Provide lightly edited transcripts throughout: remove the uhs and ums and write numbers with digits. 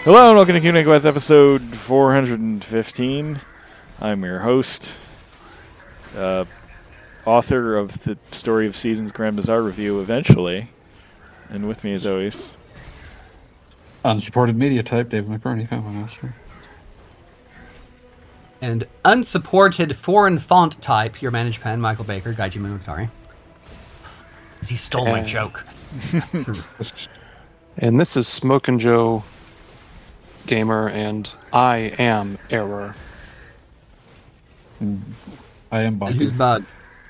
Hello and welcome to Kingdom Quest episode 415. I'm your host, author of the Story of Seasons Grand Bazaar review eventually, and with me as always, unsupported media type, David McBurney, Family Master. And unsupported foreign font type, your managed pen, Michael Baker, Gaiji Munotari. He stole my joke. And this is Smokin' Joe Gamer, and I am Error. I am Bug. And who's Bug?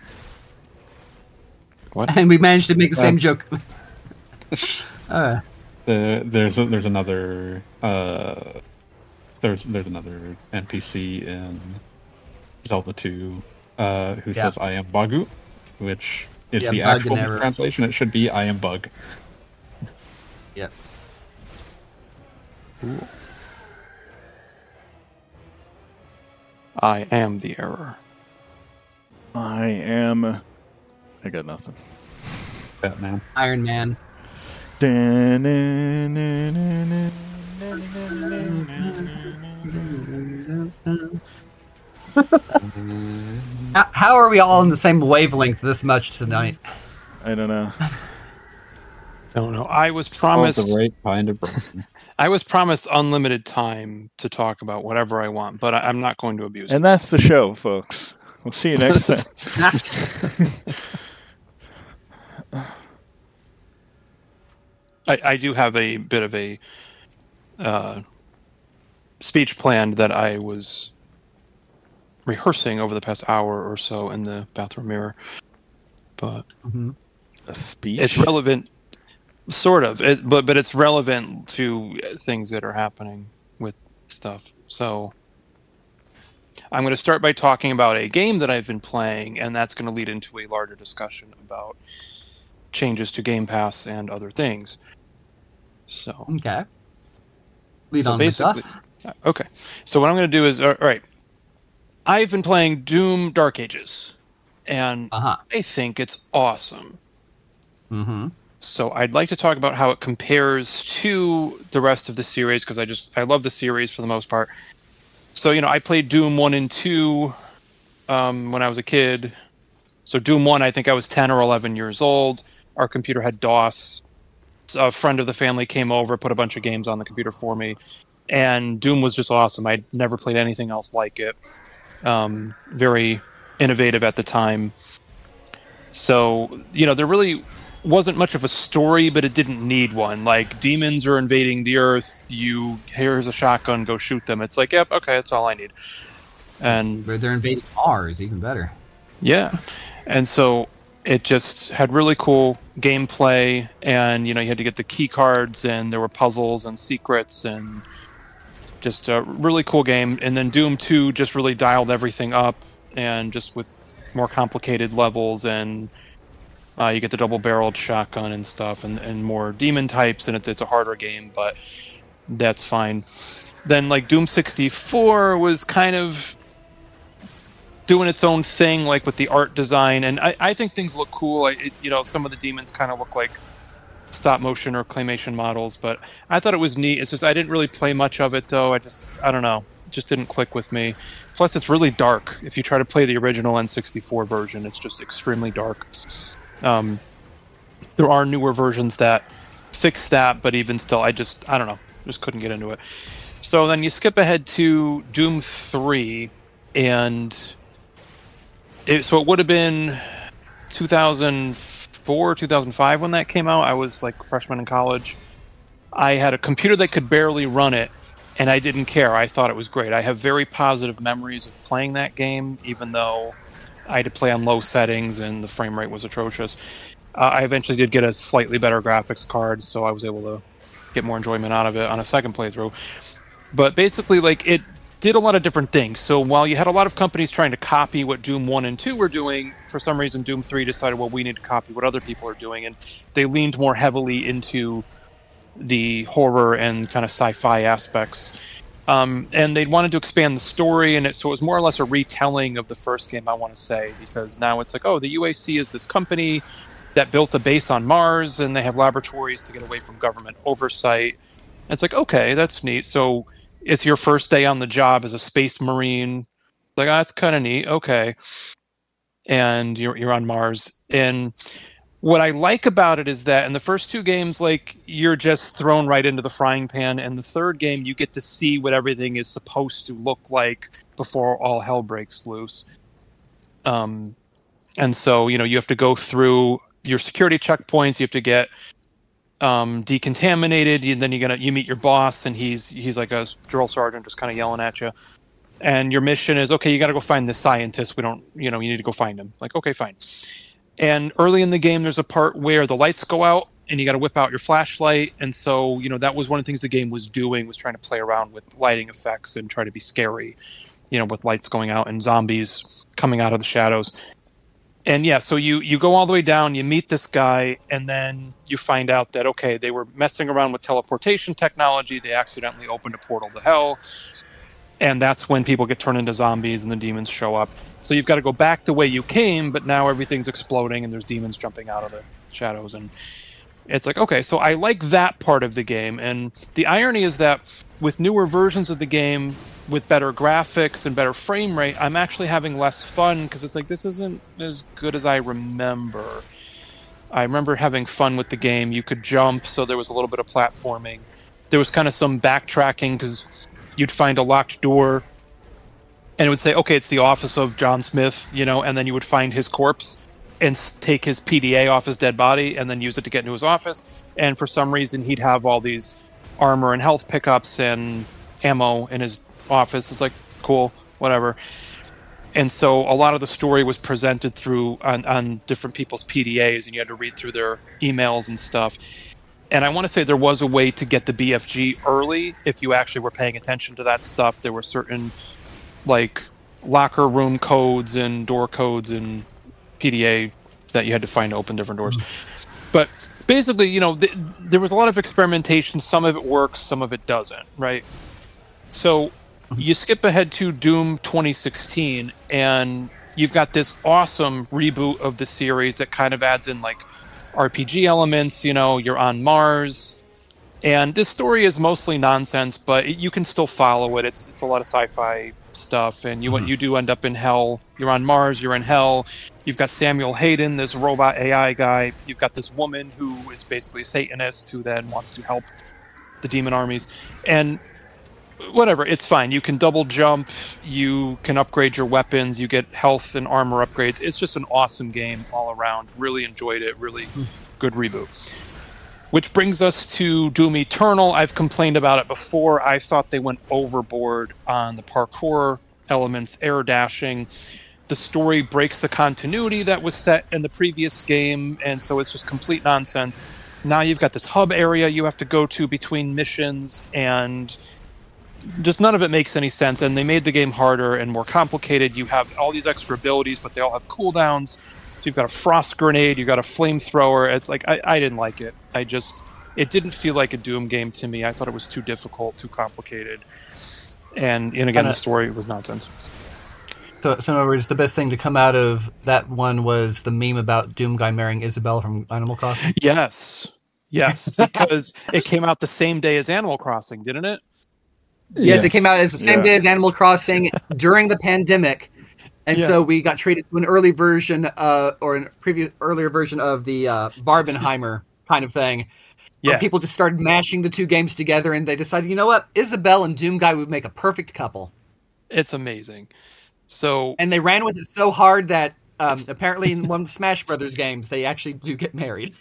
What? And we managed to make the same joke. There's another there's another NPC in Zelda 2 who says I am Bagu, which is the actual translation. It should be I am Bug. Yep. Cool. I am the Error. I got nothing. Batman. Iron Man. How are we all on the same wavelength this much tonight? I don't know. I was promised the right kind of broken. I was promised unlimited time to talk about whatever I want, but I'm not going to abuse it. And that's the show, folks. We'll see you next time. I do have a bit of a speech planned that I was rehearsing over the past hour or so in the bathroom mirror, but A speech? it's relevant, sort of, but it's relevant to things that are happening with stuff. So I'm going to start by talking about a game that I've been playing, and that's going to lead into a larger discussion about changes to Game Pass and other things. So Okay. Lead on with stuff. Okay. So what I'm going to do is, all right, I've been playing Doom Dark Ages, and I think it's awesome. Mm-hmm. So I'd like to talk about how it compares to the rest of the series, because I love the series for the most part. So, I played Doom 1 and 2 when I was a kid. So Doom 1, I think I was 10 or 11 years old. Our computer had DOS. A friend of the family came over, put a bunch of games on the computer for me. And Doom was just awesome. I'd never played anything else like it. Very innovative at the time. So, there really wasn't much of a story, but it didn't need one. Like, demons are invading the Earth. Here's a shotgun, go shoot them. It's like, yep, okay, that's all I need. And they're invading Mars, even better. Yeah. And so it just had really cool gameplay, and you had to get the key cards, and there were puzzles and secrets, and just a really cool game. And then Doom 2 just really dialed everything up, and just with more complicated levels, and you get the double-barreled shotgun and stuff, and more demon types, and it's a harder game, but that's fine. Then like Doom 64 was kind of doing its own thing, like with the art design, and I think things look cool. Some of the demons kind of look like stop motion or claymation models, but I thought it was neat. It's just I didn't really play much of it though. I don't know, it just didn't click with me. Plus, it's really dark. If you try to play the original N64 version, it's just extremely dark. There are newer versions that fix that, but even still, I don't know, just couldn't get into it. So then you skip ahead to Doom 3, and so it would have been 2004, 2005 when that came out. I was like a freshman in college. I had a computer that could barely run it, and I didn't care. I thought it was great. I have very positive memories of playing that game, even though I had to play on low settings and the frame rate was atrocious. I eventually did get a slightly better graphics card, so I was able to get more enjoyment out of it on a second playthrough. But basically, like, it did a lot of different things. So while you had a lot of companies trying to copy what Doom 1 and 2 were doing, for some reason Doom 3 decided, well, we need to copy what other people are doing, and they leaned more heavily into the horror and kind of sci-fi aspects. And they wanted to expand the story, and so it was more or less a retelling of the first game, I want to say, because now it's like, oh, the UAC is this company that built a base on Mars, and they have laboratories to get away from government oversight. And it's like, okay, that's neat. So it's your first day on the job as a space marine. Like, oh, that's kind of neat. Okay. And you're on Mars. And what I like about it is that in the first two games, like, you're just thrown right into the frying pan. And the third game, you get to see what everything is supposed to look like before all hell breaks loose. And so, you have to go through your security checkpoints. You have to get decontaminated, and then you meet your boss, and he's like a drill sergeant just kind of yelling at you. And your mission is, okay, you got to go find this scientist. We don't, you need to go find him. Like, okay, fine. And early in the game, there's a part where the lights go out, and you got to whip out your flashlight. And so, that was one of the things the game was doing, was trying to play around with lighting effects and try to be scary, with lights going out and zombies coming out of the shadows. And yeah, so you go all the way down, you meet this guy, and then you find out that, okay, they were messing around with teleportation technology. They accidentally opened a portal to hell. And that's when people get turned into zombies and the demons show up. So you've got to go back the way you came, but now everything's exploding and there's demons jumping out of the shadows. And it's like, okay, so I like that part of the game. And the irony is that with newer versions of the game, with better graphics and better frame rate, I'm actually having less fun because it's like, this isn't as good as I remember. I remember having fun with the game. You could jump, so there was a little bit of platforming. There was kind of some backtracking because you'd find a locked door and it would say, okay, it's the office of John Smith, and then you would find his corpse and take his PDA off his dead body and then use it to get into his office. And for some reason, he'd have all these armor and health pickups and ammo in his office. It's like, cool, whatever. And so a lot of the story was presented through on different people's PDAs, and you had to read through their emails and stuff. And I want to say there was a way to get the BFG early if you actually were paying attention to that stuff. There were certain, like, locker room codes and door codes and PDA that you had to find to open different doors. But basically, there was a lot of experimentation. Some of it works, some of it doesn't, right? So you skip ahead to Doom 2016, and you've got this awesome reboot of the series that kind of adds in, like, RPG elements. You're on Mars, and this story is mostly nonsense, but you can still follow it. It's a lot of sci-fi stuff, and you do end up in hell. You're on Mars, you're in hell. You've got Samuel Hayden, this robot AI guy. You've got this woman who is basically a Satanist who then wants to help the demon armies. And whatever, it's fine. You can double jump, you can upgrade your weapons, you get health and armor upgrades. It's just an awesome game all around. Really enjoyed it. Really good reboot. Which brings us to Doom Eternal. I've complained about it before. I thought they went overboard on the parkour elements, air dashing. The story breaks the continuity that was set in the previous game, and so it's just complete nonsense. Now you've got this hub area you have to go to between missions, and just none of it makes any sense. And they made the game harder and more complicated. You have all these extra abilities, but they all have cooldowns. So you've got a frost grenade, you've got a flamethrower. It's like, I didn't like it. It didn't feel like a Doom game to me. I thought it was too difficult, too complicated. And again, the story was nonsense. So in other words, the best thing to come out of that one was the meme about Doom guy marrying Isabelle from Animal Crossing? Yes, because it came out the same day as Animal Crossing, didn't it? Yes, it came out as the same day as Animal Crossing during the pandemic. And so we got treated to an early version, or an earlier version of the Barbenheimer kind of thing. Where people just started mashing the two games together, and they decided, you know what? Isabelle and Doom Guy would make a perfect couple. It's amazing. And they ran with it so hard that apparently in one of the Smash Brothers games, they actually do get married.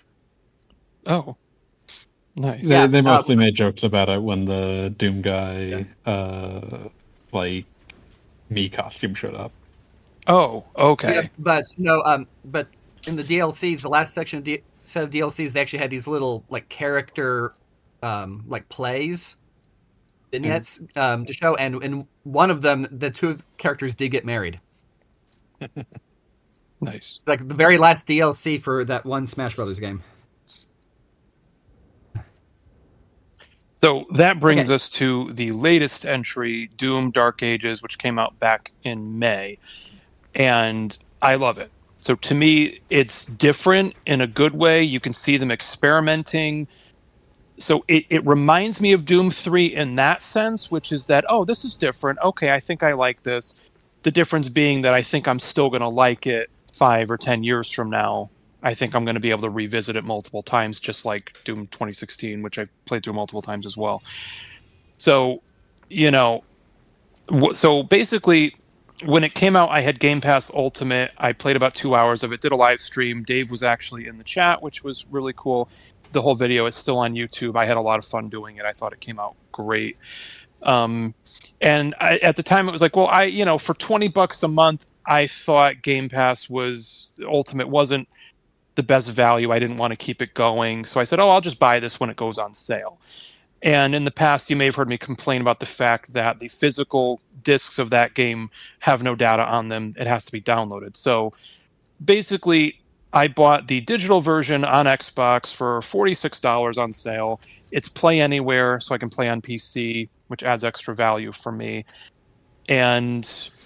Oh. Nice. They mostly made jokes about it when the Doom Guy, like, Mii costume showed up. Oh, okay. Yeah, but no, but in the DLCs, the last set of DLCs, they actually had these little like character, like plays, vignettes to show, and in one of them, the two characters did get married. Nice. Like the very last DLC for that one Smash Brothers game. So that brings us to the latest entry, Doom Dark Ages, which came out back in May. And I love it. So to me, it's different in a good way. You can see them experimenting. So it reminds me of Doom 3 in that sense, which is that, oh, this is different. Okay, I think I like this. The difference being that I think I'm still going to like it 5 or 10 years from now. I think I'm going to be able to revisit it multiple times, just like Doom 2016, which I played through multiple times as well. So, so basically, when it came out, I had Game Pass Ultimate. I played about 2 hours of it, did a live stream. Dave was actually in the chat, which was really cool. The whole video is still on YouTube. I had a lot of fun doing it. I thought it came out great. And at the time, it was like, well, for $20 a month, I thought Game Pass Ultimate wasn't the best value. I didn't want to keep it going. So I said, I'll just buy this when it goes on sale. And in the past, you may have heard me complain about the fact that the physical discs of that game have no data on them. It has to be downloaded. So basically, I bought the digital version on Xbox for $46 on sale. It's Play Anywhere, so I can play on PC, which adds extra value for me. And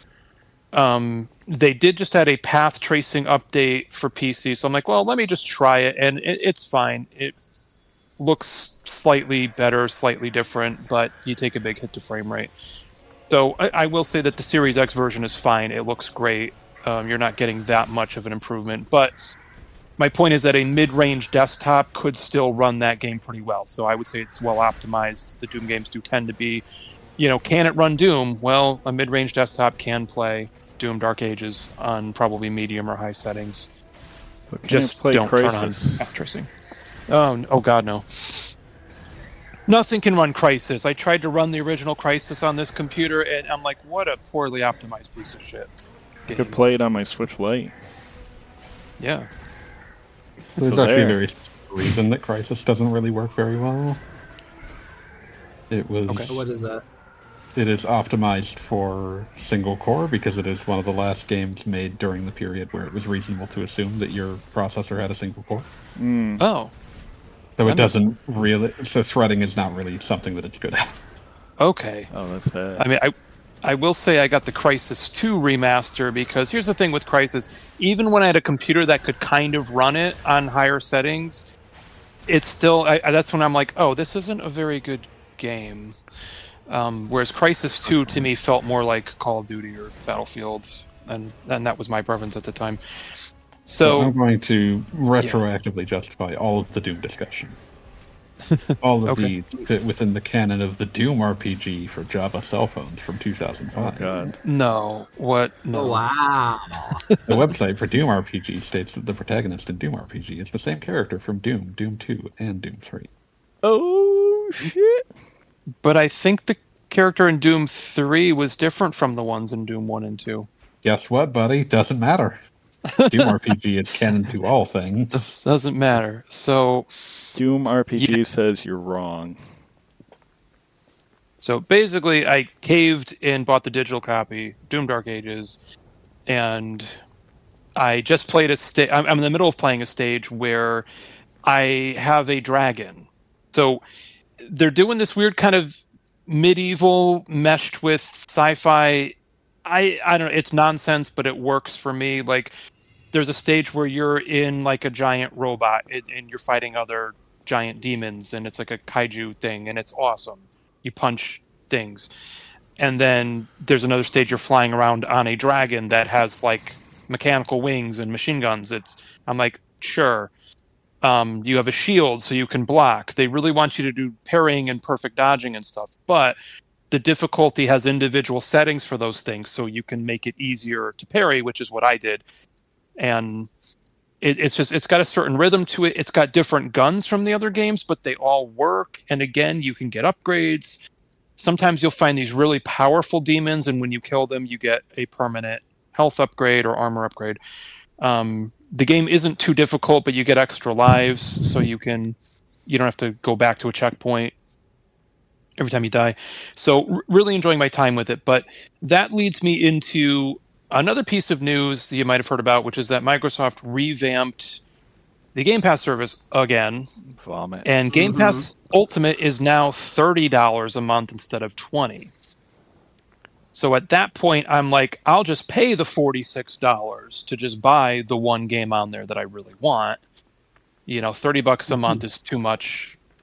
they did just add a path tracing update for PC. So I'm like, well, let me just try it. And it's fine. It looks slightly better, slightly different, but you take a big hit to frame rate. So I will say that the Series X version is fine. It looks great. You're not getting that much of an improvement. But my point is that a mid-range desktop could still run that game pretty well. So I would say it's well optimized. The Doom games do tend to be, can it run Doom? Well, a mid-range desktop can play Doom Dark Ages on probably medium or high settings. But Just play don't Crysis. turn on path tracing. Oh God, no. Nothing can run Crysis. I tried to run the original Crysis on this computer, and I'm like, what a poorly optimized piece of shit. I could play it on my Switch Lite. Yeah. There's So actually a there. very simple reason that Crysis doesn't really work very well. It was. Okay. What is that? It is optimized for single core because it is one of the last games made during the period where it was reasonable to assume that your processor had a single core. Oh. So That it doesn't really. So threading is not really something that it's good at. Okay. Oh, that's bad. I mean, I will say I got the Crysis 2 remaster because here's the thing with Crysis. Even when I had a computer that could kind of run it on higher settings, it's still... that's when I'm like, oh, this isn't a very good game. Whereas Crysis 2 to me felt more like Call of Duty or Battlefield, and that was my preference at the time. So I'm going to retroactively justify all of the Doom discussion. All of the fit within the canon of the Doom RPG for Java cell phones from 2005. Oh, God. no, what? No. Oh, wow. The website for Doom RPG states that the protagonist in Doom RPG is the same character from Doom, Doom 2, and Doom 3. Oh, shit. But I think the character in Doom 3 was different from the ones in Doom 1 and 2. Guess what, buddy? Doesn't matter. Doom RPG is canon to all things. This doesn't matter. So Doom RPG says you're wrong. So basically, I caved and bought the digital copy, Doom Dark Ages, and I just played a stage. I'm in the middle of playing a stage where I have a dragon. So they're doing this weird kind of medieval meshed with sci-fi. I don't know. It's nonsense, but it works for me. Like, there's a stage where you're in like a giant robot and you're fighting other giant demons, and it's like a kaiju thing, and it's awesome. You punch things. And then there's another stage you're flying around on a dragon that has like mechanical wings and machine guns. I'm like, sure. You have a shield so you can block. They really want you to do parrying and perfect dodging and stuff, but the difficulty has individual settings for those things, so you can make it easier to parry, which is what I did. And it's got a certain rhythm to it. It's got different guns from the other games, but they all work. And again, you can get upgrades. Sometimes you'll find these really powerful demons, and when you kill them, you get a permanent health upgrade or armor upgrade. The game isn't too difficult, but you get extra lives, so you don't have to go back to a checkpoint every time you die. So really enjoying my time with it. But that leads me into another piece of news that you might have heard about, which is that Microsoft revamped the Game Pass service again. Vomit. And Game Pass Ultimate is now $30 a month instead of $20. So at that point, I'm like, I'll just pay the $46 to just buy the one game on there that I really want. $30 a month is too much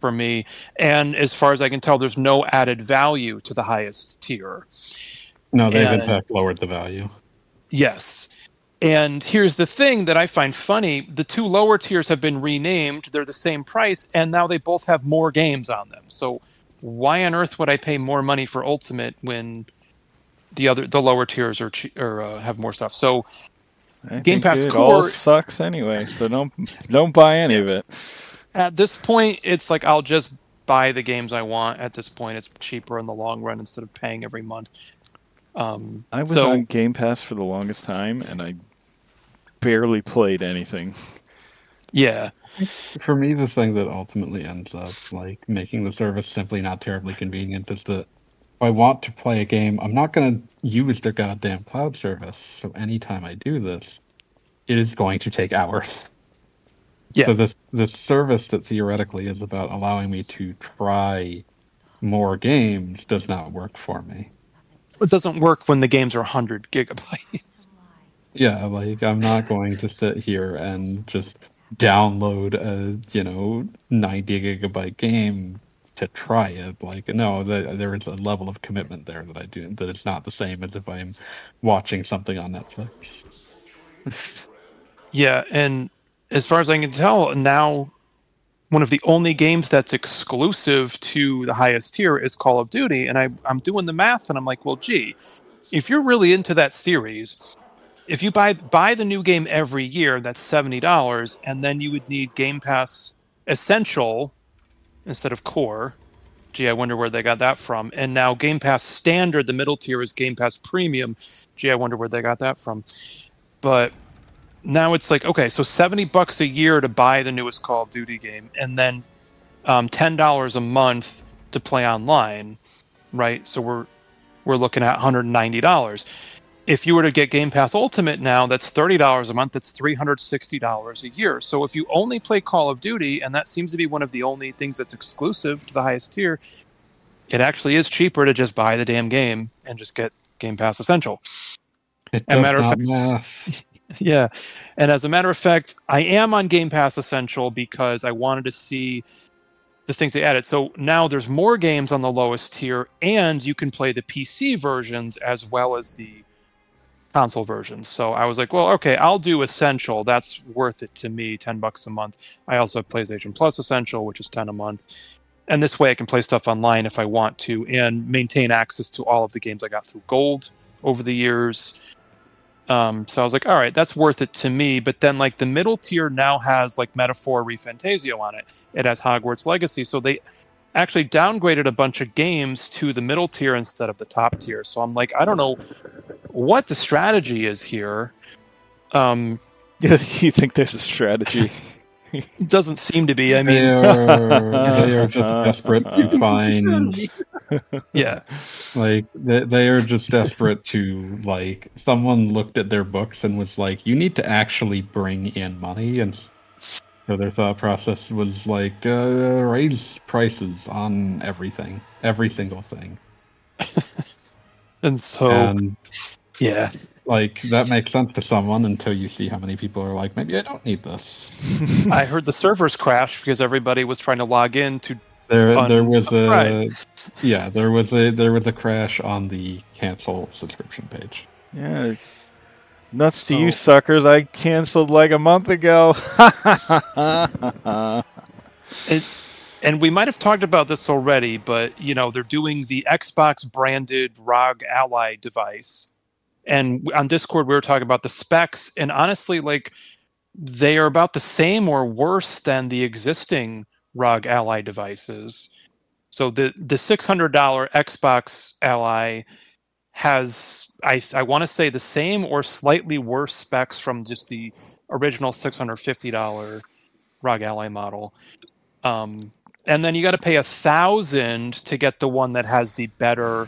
for me. And as far as I can tell, there's no added value to the highest tier. No, they've in fact lowered the value. Yes. And here's the thing that I find funny. The two lower tiers have been renamed. They're the same price, and now they both have more games on them. So why on earth would I pay more money for Ultimate when the lower tiers are have more stuff? So Game Pass it Core all sucks anyway, so don't buy any of it. At this point, it's like I'll just buy the games I want. At this point, it's cheaper in the long run instead of paying every month. I was on Game Pass for the longest time, and I barely played anything. Yeah. For me, the thing that ultimately ends up like making the service simply not terribly convenient is that if I want to play a game, I'm not going to use their goddamn cloud service. So anytime I do this, it is going to take hours. Yeah. So this service that theoretically is about allowing me to try more games does not work for me. It doesn't work when the games are 100 gigabytes. Yeah, like I'm not going to sit here and just download a 90 gigabyte game to try it. Like no, there is a level of commitment there that I do that it's not the same as if I'm watching something on Netflix. Yeah, and as far as I can tell, now one of the only games that's exclusive to the highest tier is Call of Duty, and I'm doing the math, and I'm like, well, gee, if you're really into that series, if you buy the new game every year, that's $70, and then you would need Game Pass Essential instead of Core. Gee, I wonder where they got that from. And now Game Pass Standard, the middle tier, is Game Pass Premium. Gee, I wonder where they got that from. But now it's like, okay, so $70 a year to buy the newest Call of Duty game, and then $10 a month to play online, right? So we're looking at $190. If you were to get Game Pass Ultimate now, that's $30 a month. That's $360 a year. So if you only play Call of Duty, and that seems to be one of the only things that's exclusive to the highest tier, it actually is cheaper to just buy the damn game and just get Game Pass Essential. It does not math. Yeah. And as a matter of fact, I am on Game Pass Essential because I wanted to see the things they added. So now there's more games on the lowest tier, and you can play the PC versions as well as the console versions. So I was like, well, okay, I'll do Essential. That's worth it to me, $10 a month. I also have PlayStation Plus Essential, which is $10 a month. And this way I can play stuff online if I want to and maintain access to all of the games I got through Gold over the years. So I was like, all right, that's worth it to me. But then like the middle tier now has like Metaphor ReFantazio on it. It has Hogwarts Legacy. So they actually downgraded a bunch of games to the middle tier instead of the top tier. So I'm like, I don't know what the strategy is here. You think there's a strategy? Doesn't seem to be. I mean, they are just desperate to find. Yeah, like they are just desperate to like. Someone looked at their books and was like, "You need to actually bring in money," and so their thought process was like, "Raise prices on everything, every single thing." and yeah. Like, that makes sense to someone until you see how many people are like, maybe I don't need this. I heard the servers crashed because everybody was trying to log in to there was a crash on the cancel subscription page. Yeah. Nuts to you suckers. I canceled like a month ago. And we might have talked about this already, but they're doing the Xbox branded ROG Ally device. And on Discord, we were talking about the specs, and honestly, like, they are about the same or worse than the existing ROG Ally devices. So the $600 Xbox Ally has, I want to say, the same or slightly worse specs from just the original $650 ROG Ally model. And then you got to pay $1,000 to get the one that has the better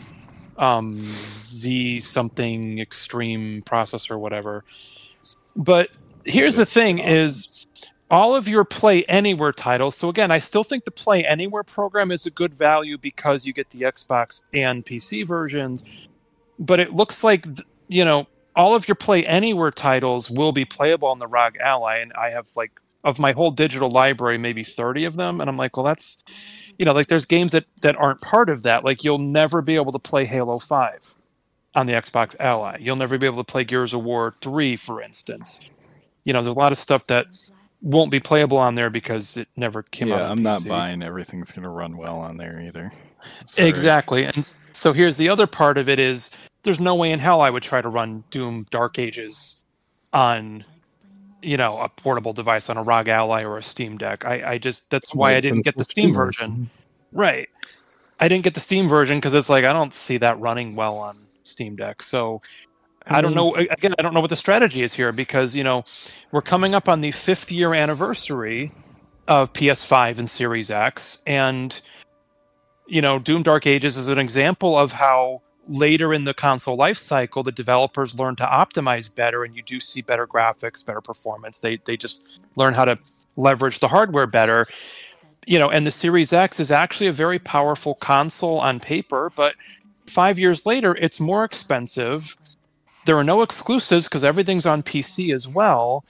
Z something extreme processor or whatever. But here's the thing is all of your Play Anywhere titles. So again, I still think the Play Anywhere program is a good value because you get the Xbox and PC versions. But it looks like, all of your Play Anywhere titles will be playable on the ROG Ally. And I have like of my whole digital library, maybe 30 of them. And I'm like, well, that's, like there's games that aren't part of that. Like you'll never be able to play Halo 5 on the Xbox Ally. You'll never be able to play Gears of War 3, for instance. There's a lot of stuff that won't be playable on there because it never came out on I'm PC. not buying everything's going to run well on there either. Sorry. Exactly. And so here's the other part of it is there's no way in hell I would try to run Doom Dark Ages on a portable device on a ROG Ally or a Steam Deck. I just that's why I didn't get the Steam version. Right. I didn't get the Steam version because it's like I don't see that running well on Steam Deck. So I don't know. Again, I don't know what the strategy is here because we're coming up on the 5th year anniversary of PS5 and Series X, and Doom Dark Ages is an example of how later in the console life cycle, the developers learn to optimize better, and you do see better graphics, better performance. They just learn how to leverage the hardware better. And the Series X is actually a very powerful console on paper, but 5 years later, it's more expensive. There are no exclusives because everything's on PC as well.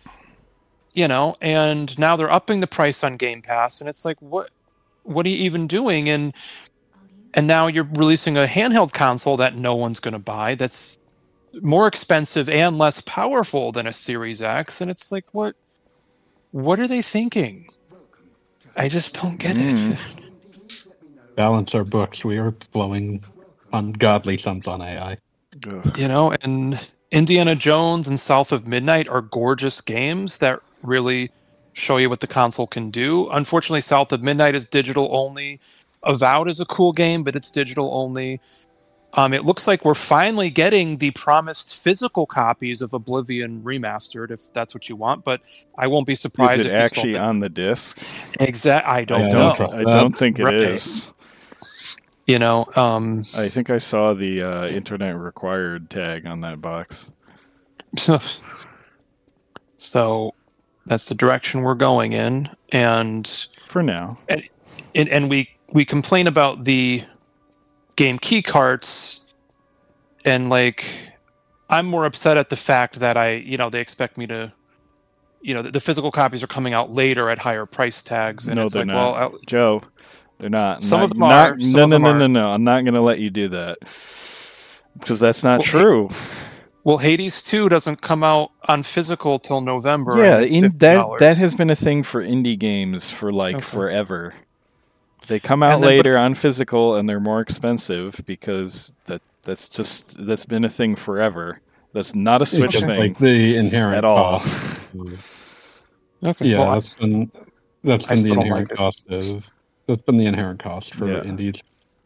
And now they're upping the price on Game Pass, and it's like, what are you even doing? And now you're releasing a handheld console that no one's going to buy that's more expensive and less powerful than a Series X. And it's like, what are they thinking? I just don't get it. Balance our books. We are flowing ungodly sums on AI. And Indiana Jones and South of Midnight are gorgeous games that really show you what the console can do. Unfortunately, South of Midnight is digital only. Avowed is a cool game, but it's digital only. It looks like we're finally getting the promised physical copies of Oblivion Remastered, if that's what you want. But I won't be surprised if it it's actually on the disc. I don't know. I don't think it is. I think I saw the internet required tag on that box. So that's the direction we're going in, and for now, and we complain about the game key carts, and I'm more upset at the fact that they expect me to, the physical copies are coming out later at higher price tags, and no, it's they're like, not. well, Joe, they're not. Some of them are. No. I'm not going to let you do that because that's not true. Well, Hades 2 doesn't come out on physical till November. Yeah, that has been a thing for indie games for forever. They come out later on physical, and they're more expensive because that's been a thing forever. That's not a Switch thing, like the inherent at all. Okay, yeah, that's been the inherent cost of. That's been the inherent cost for indies.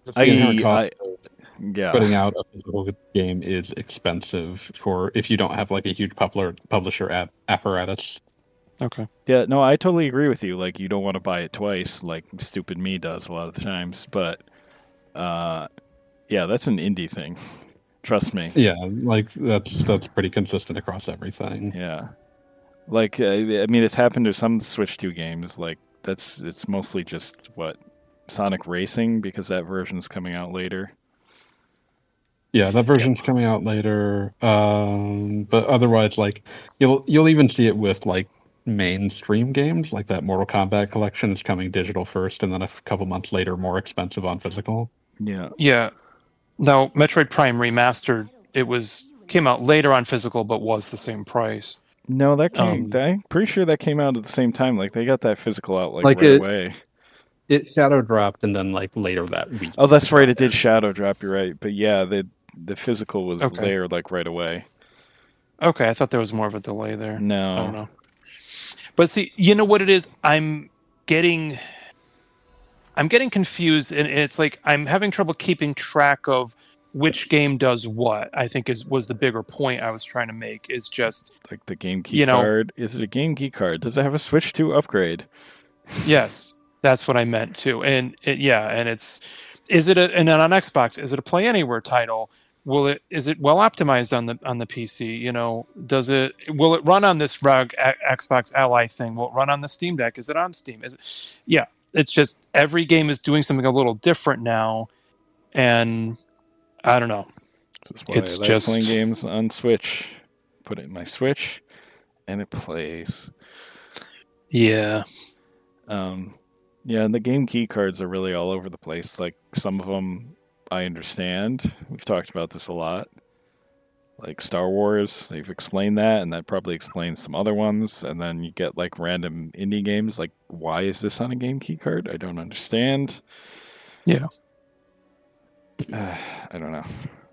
Putting out a physical game is expensive if you don't have a huge publisher apparatus. Okay. Yeah, no, I totally agree with you. You don't want to buy it twice, like stupid me does a lot of the times. But, that's an indie thing. Trust me. Yeah, that's pretty consistent across everything. Yeah, it's happened to some Switch 2 games. It's mostly just Sonic Racing because that version's coming out later. Yeah, that version's coming out later. But otherwise, you'll even see it with mainstream games, like that Mortal Kombat collection is coming digital first, and then a couple months later, more expensive on physical. Yeah. Yeah. Now, Metroid Prime Remastered, came out later on physical, but was the same price. No, I'm pretty sure that came out at the same time. They got that physical out right away. It shadow dropped, and then later that week. Oh, that's right. It did shadow drop. You're right. But yeah, the physical was there right away. Okay, I thought there was more of a delay there. No, I don't know. But see, you know what it is? I'm getting confused, and it's I'm having trouble keeping track of which game does what. I think was the bigger point I was trying to make. Is just the game key card. Is it a game key card? Does it have a Switch 2 upgrade? Yes, that's what I meant too. And is it and then on Xbox, is it a Play Anywhere title? Is it well optimized on the PC? Will it run on this ROG Xbox Ally thing? Will it run on the Steam Deck? Is it on Steam? It's just every game is doing something a little different now, and I don't know. This is why I like playing games on Switch. Put it in my Switch, and it plays. Yeah. Yeah, and the game key cards are really all over the place. Like, some of them I understand. We've talked about this a lot. Like Star Wars, they've explained that, and that probably explains some other ones. And then you get like random indie games, like, why is this on a game key card? I don't understand. Yeah. I don't know.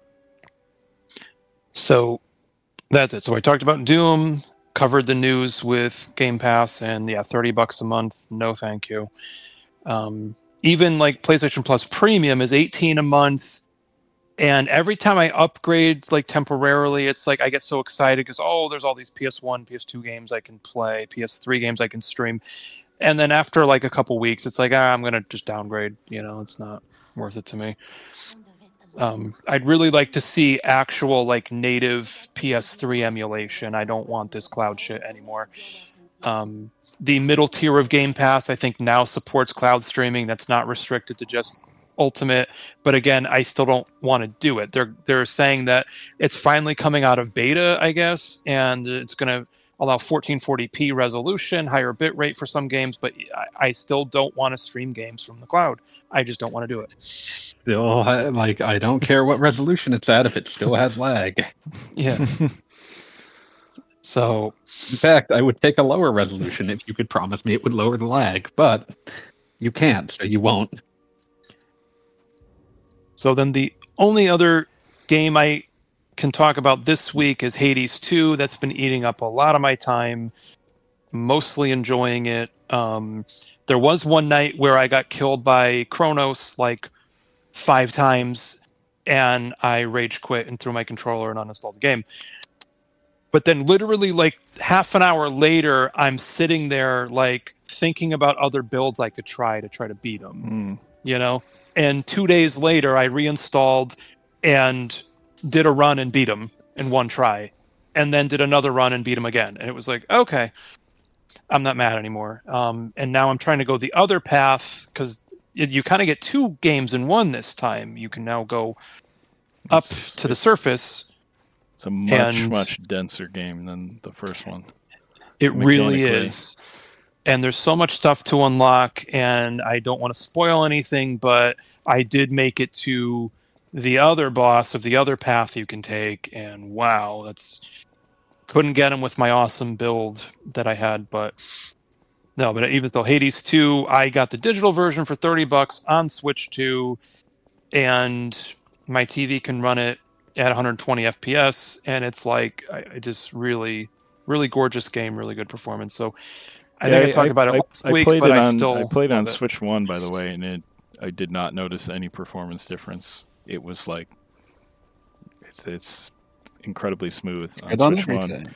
So that's it. So I talked about Doom, covered the news with Game Pass, and yeah, $30 a month. No, thank you. Even like PlayStation Plus Premium is $18 a month. And every time I upgrade, like temporarily, it's like I get so excited because, there's all these PS1, PS2 games I can play, PS3 games I can stream. And then after like a couple weeks, it's like, I'm going to just downgrade. It's not worth it to me. I'd really like to see actual like native PS3 emulation. I don't want this cloud shit anymore. The middle tier of Game Pass, I think, now supports cloud streaming. That's not restricted to just Ultimate, but again, I still don't want to do it. They're saying that it's finally coming out of beta, I guess, and it's going to allow 1440p resolution, higher bit rate for some games, but I still don't want to stream games from the cloud. I just don't want to do it. Still, like, I don't care what resolution it's at if it still has lag. Yeah. So, in fact, I would take a lower resolution if you could promise me it would lower the lag, but you can't, so you won't. So then the only other game I can talk about this week is Hades 2. That's been eating up a lot of my time, mostly enjoying it. There was one night where I got killed by Kronos like 5 times, and I rage quit and threw my controller and uninstalled the game. But then literally like half an hour later, I'm sitting there like thinking about other builds I could try to beat him, And 2 days later, I reinstalled and did a run and beat him in one try, and then did another run and beat him again. And it was like, okay, I'm not mad anymore. And now I'm trying to go the other path because you kind of get 2 games in one this time. You can now go up to the surface. It's a much denser game than the first one. It really is. And there's so much stuff to unlock, and I don't want to spoil anything, but I did make it to the other boss of the other path you can take, and wow, couldn't get him with my awesome build that I had, but even though Hades 2, I got the digital version for $30 on Switch 2, and my TV can run it at 120 FPS, and it's like, I just really, really gorgeous game, really good performance, so I think I talked about it last week, but I played on Switch 1, by the way, and I did not notice any performance difference. It was like it's incredibly smooth on Switch 1.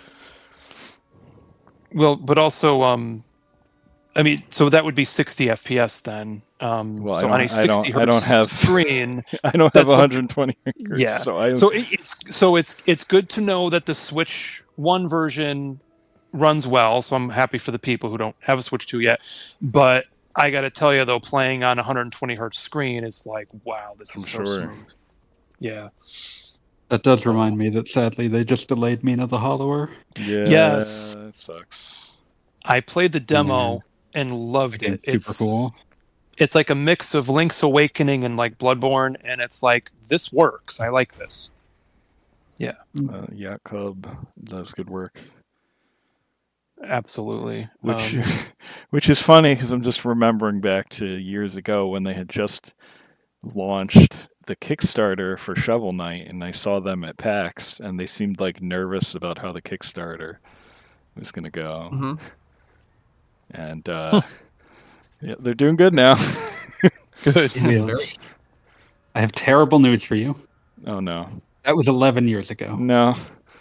Well, but also, so that would be 60 FPS then. So on a 60 hertz screen, I don't have 120 hertz. Yeah. So it's good to know that the Switch 1 version runs well, so I'm happy for the people who don't have a Switch 2 yet. But I got to tell you, though, playing on a 120 hertz screen is like, wow, this is so smooth. Yeah. That does remind me that sadly they just delayed Mina the Hollower. Yeah, yes, it sucks. I played the demo and loved it. It's super cool. It's like a mix of Link's Awakening and like Bloodborne, and it's like, this works. I like this. Yeah. Jakob does good work. Absolutely. Which is funny because I'm just remembering back to years ago when they had just launched the Kickstarter for Shovel Knight, and I saw them at PAX, and they seemed like nervous about how the Kickstarter was going to go. Mm-hmm. And yeah, they're doing good now. Good. I have terrible news for you. Oh no. That was 11 years ago. No.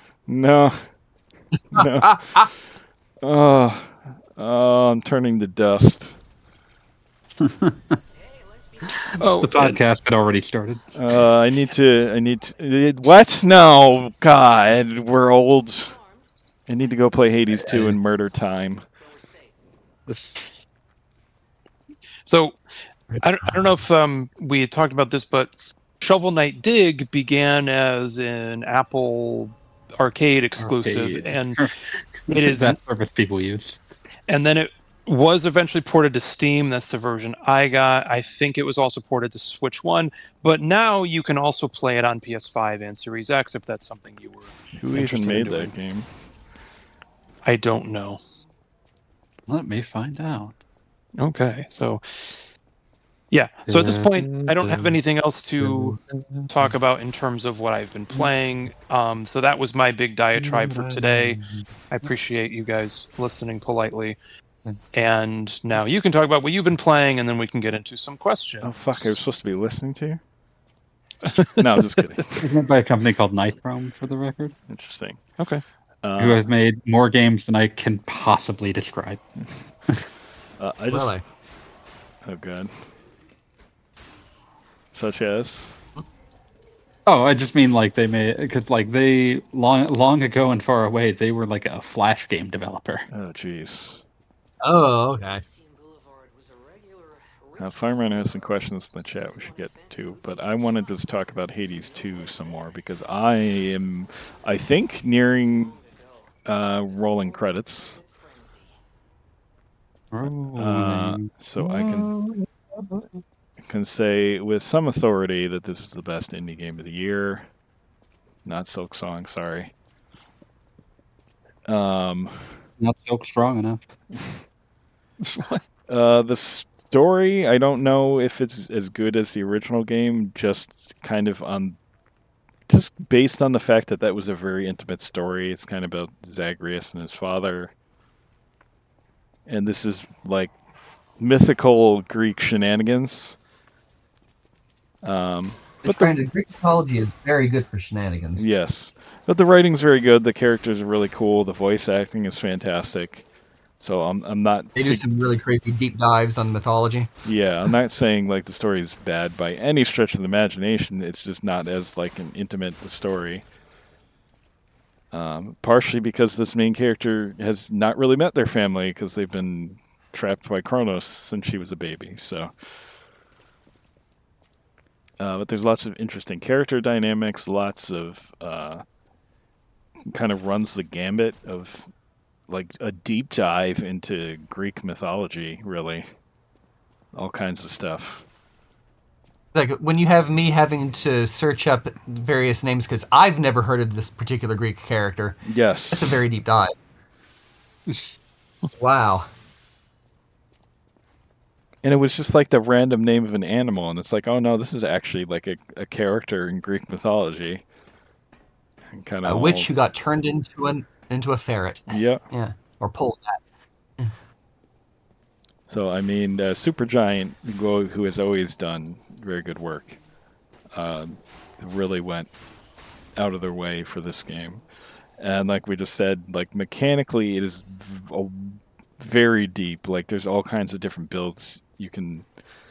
Oh, I'm turning to dust. The podcast had already started. I need to. What? No, God, we're old. I need to go play Hades 2 and Murder Time. So, I don't know if we had talked about this, but Shovel Knight Dig began as an Apple Arcade exclusive, and it is that service people use. and then it was eventually ported to Steam. That's the version I got. I think it was also ported to Switch One, but now you can also play it on PS5 and Series X if that's something you were. Who even made that game? I don't know. Let me find out. Okay, so yeah. So at this point, I don't have anything else to talk about in terms of what I've been playing. So that was my big diatribe for today. I appreciate you guys listening politely. And now you can talk about what you've been playing, and then we can get into some questions. Oh, fuck. I was supposed to be listening to you? No, I'm just kidding. It's made by a company called Nightchrome, for the record. Interesting. Okay. Who have made more games than I can possibly describe. Really? Oh, God. Such as? Oh, I just mean like they made, because like they long ago and far away they were like a Flash game developer. Oh, jeez. Oh, okay. Fireman has some questions in the chat we should get to, but I wanted to just talk about Hades 2 some more because I think, nearing rolling credits. So I can say with some authority that this is the best indie game of the year. Not Silk Song, sorry. Not Silk strong enough. The story, I don't know if it's as good as the original game, just based on the fact that was a very intimate story. It's kind of about Zagreus and his father. And this is like mythical Greek shenanigans. But Greek mythology is very good for shenanigans. Yes. But the writing's very good. The characters are really cool. The voice acting is fantastic. So I'm not... They do some really crazy deep dives on mythology. Yeah, I'm not saying like the story is bad by any stretch of the imagination. It's just not as like an intimate story. Partially because this main character has not really met their family because they've been trapped by Kronos since she was a baby. So, but there's lots of interesting character dynamics. Lots of kind of runs the gambit of like a deep dive into Greek mythology. Really, all kinds of stuff. Like when you have me having to search up various names because I've never heard of this particular Greek character. Yes. That's a very deep dive. Wow. And it was just like the random name of an animal, and it's like, oh no, this is actually like a character in Greek mythology. And kind of a witch who got turned into a ferret. Yeah. Yeah. Or pulled that. So I mean, Supergiant, who has always done very good work, really went out of their way for this game. And like we just said, like mechanically it is very deep. Like there's all kinds of different builds you can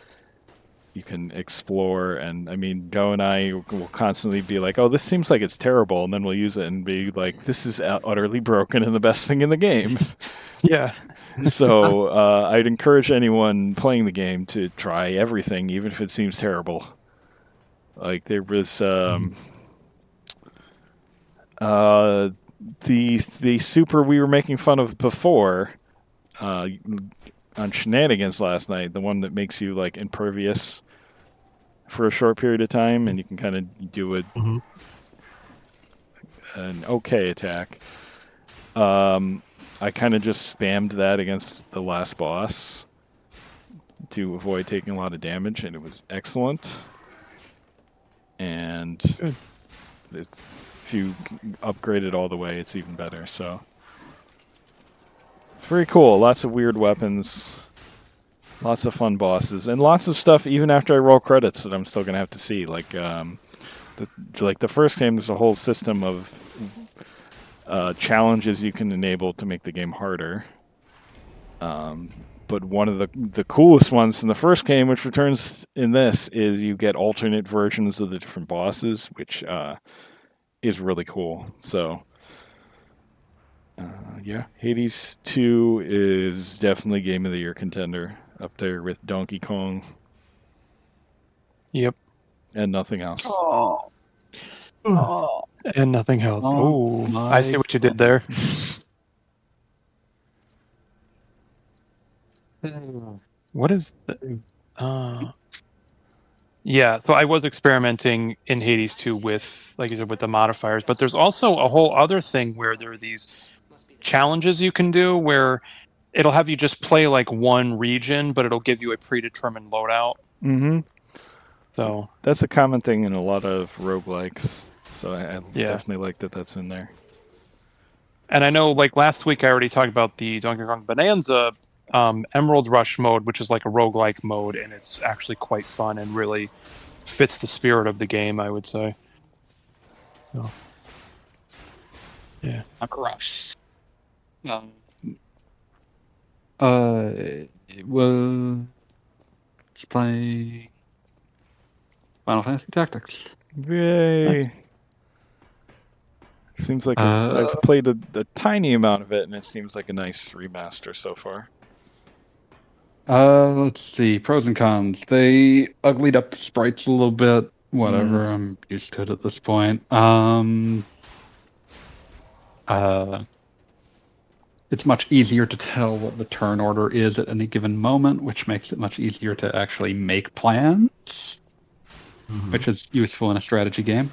explore. And I mean, Go and I will constantly be like, oh, this seems like it's terrible, and then we'll use it and be like, this is utterly broken and the best thing in the game. Yeah. So I'd encourage anyone playing the game to try everything, even if it seems terrible. Like there was the super we were making fun of before on Shenanigans last night, the one that makes you like impervious for a short period of time, and you can kind of do an okay attack. I kind of just spammed that against the last boss to avoid taking a lot of damage, and it was excellent. And if you upgrade it all the way, it's even better. So very cool. Lots of weird weapons, lots of fun bosses, and lots of stuff even after I roll credits that I'm still gonna have to see. Like the first game, there's a whole system of challenges you can enable to make the game harder. But one of the coolest ones in the first game, which returns in this, is you get alternate versions of the different bosses, which is really cool. So, yeah, Hades 2 is definitely Game of the Year contender, up there with Donkey Kong. Yep. And nothing else. Oh. And nothing else. Oh, I see what you did there. What is the... Yeah, so I was experimenting in Hades 2 with, like you said, with the modifiers, but there's also a whole other thing where there are these challenges you can do where it'll have you just play like one region, but it'll give you a predetermined loadout. Mm-hmm. So that's a common thing in a lot of roguelikes. So I definitely like that that's in there. And I know, like last week, I already talked about the Donkey Kong Bonanza Emerald Rush mode, which is like a roguelike mode, and it's actually quite fun and really fits the spirit of the game, I would say. So, yeah. Rush. Well, let's play Final Fantasy Tactics. Yay! Nice. Seems like I've played a tiny amount of it, and it seems like a nice remaster so far. Let's see. Pros and cons. They uglied up the sprites a little bit. Whatever. I'm used to it at this point. It's much easier to tell what the turn order is at any given moment, which makes it much easier to actually make plans, which is useful in a strategy game.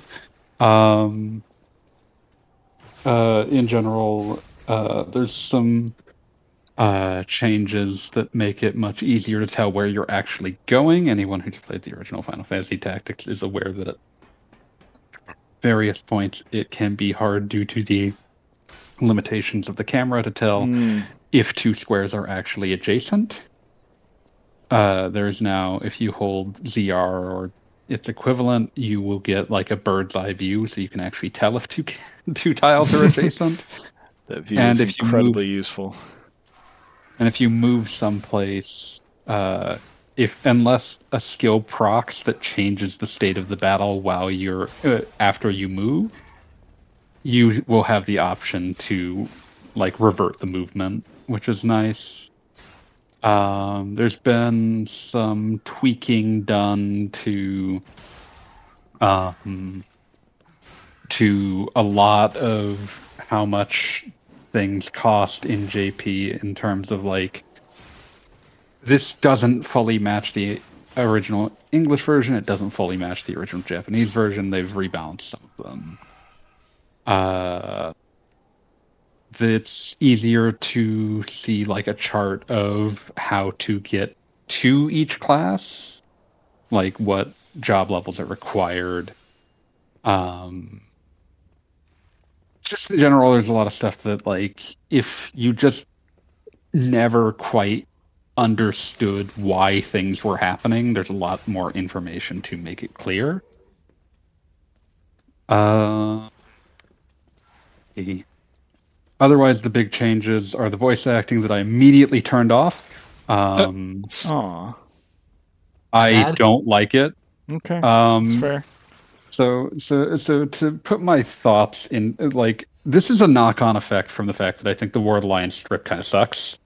In general, there's some changes that make it much easier to tell where you're actually going. Anyone who's played the original Final Fantasy Tactics is aware that at various points it can be hard due to the limitations of the camera to tell if two squares are actually adjacent. There's now, if you hold ZR or its equivalent, you will get like a bird's eye view, so you can actually tell if two tiles are adjacent. That view is incredibly useful. And if you move someplace, unless a skill procs that changes the state of the battle while you're after you move, you will have the option to like revert the movement, which is nice. There's been some tweaking done to a lot of how much things cost in JP in terms of like, this doesn't fully match the original English version. It doesn't fully match the original Japanese version. They've rebalanced some of them. It's easier to see like a chart of how to get to each class, like what job levels are required. Just in general, there's a lot of stuff that like if you just never quite understood why things were happening, there's a lot more information to make it clear. Otherwise, the big changes are the voice acting that I immediately turned off. I don't like it. Okay, that's fair. So to put my thoughts in, like, this is a knock-on effect from the fact that I think the War of the Lions script kind of sucks.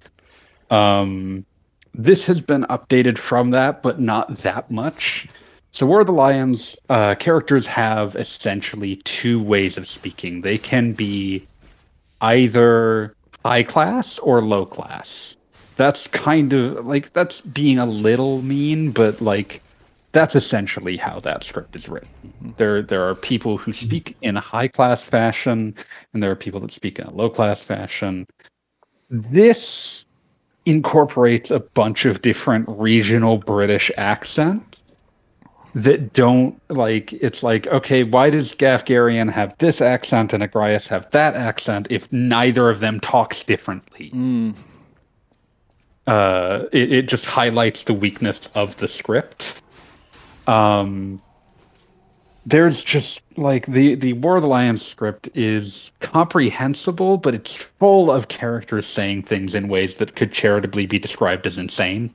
This has been updated from that, but not that much. So War of the Lions characters have essentially two ways of speaking. They can be either high class or low class. That's kind of like, that's being a little mean, but like that's essentially how that script is written. There are people who speak in a high class fashion, and there are people that speak in a low class fashion. This incorporates a bunch of different regional British accents that don't, like, it's like, okay, why does Gafgarian have this accent and Agrias have that accent if neither of them talks differently? It just highlights the weakness of the script. There's just, like, the War of the Lions script is comprehensible, but it's full of characters saying things in ways that could charitably be described as insane.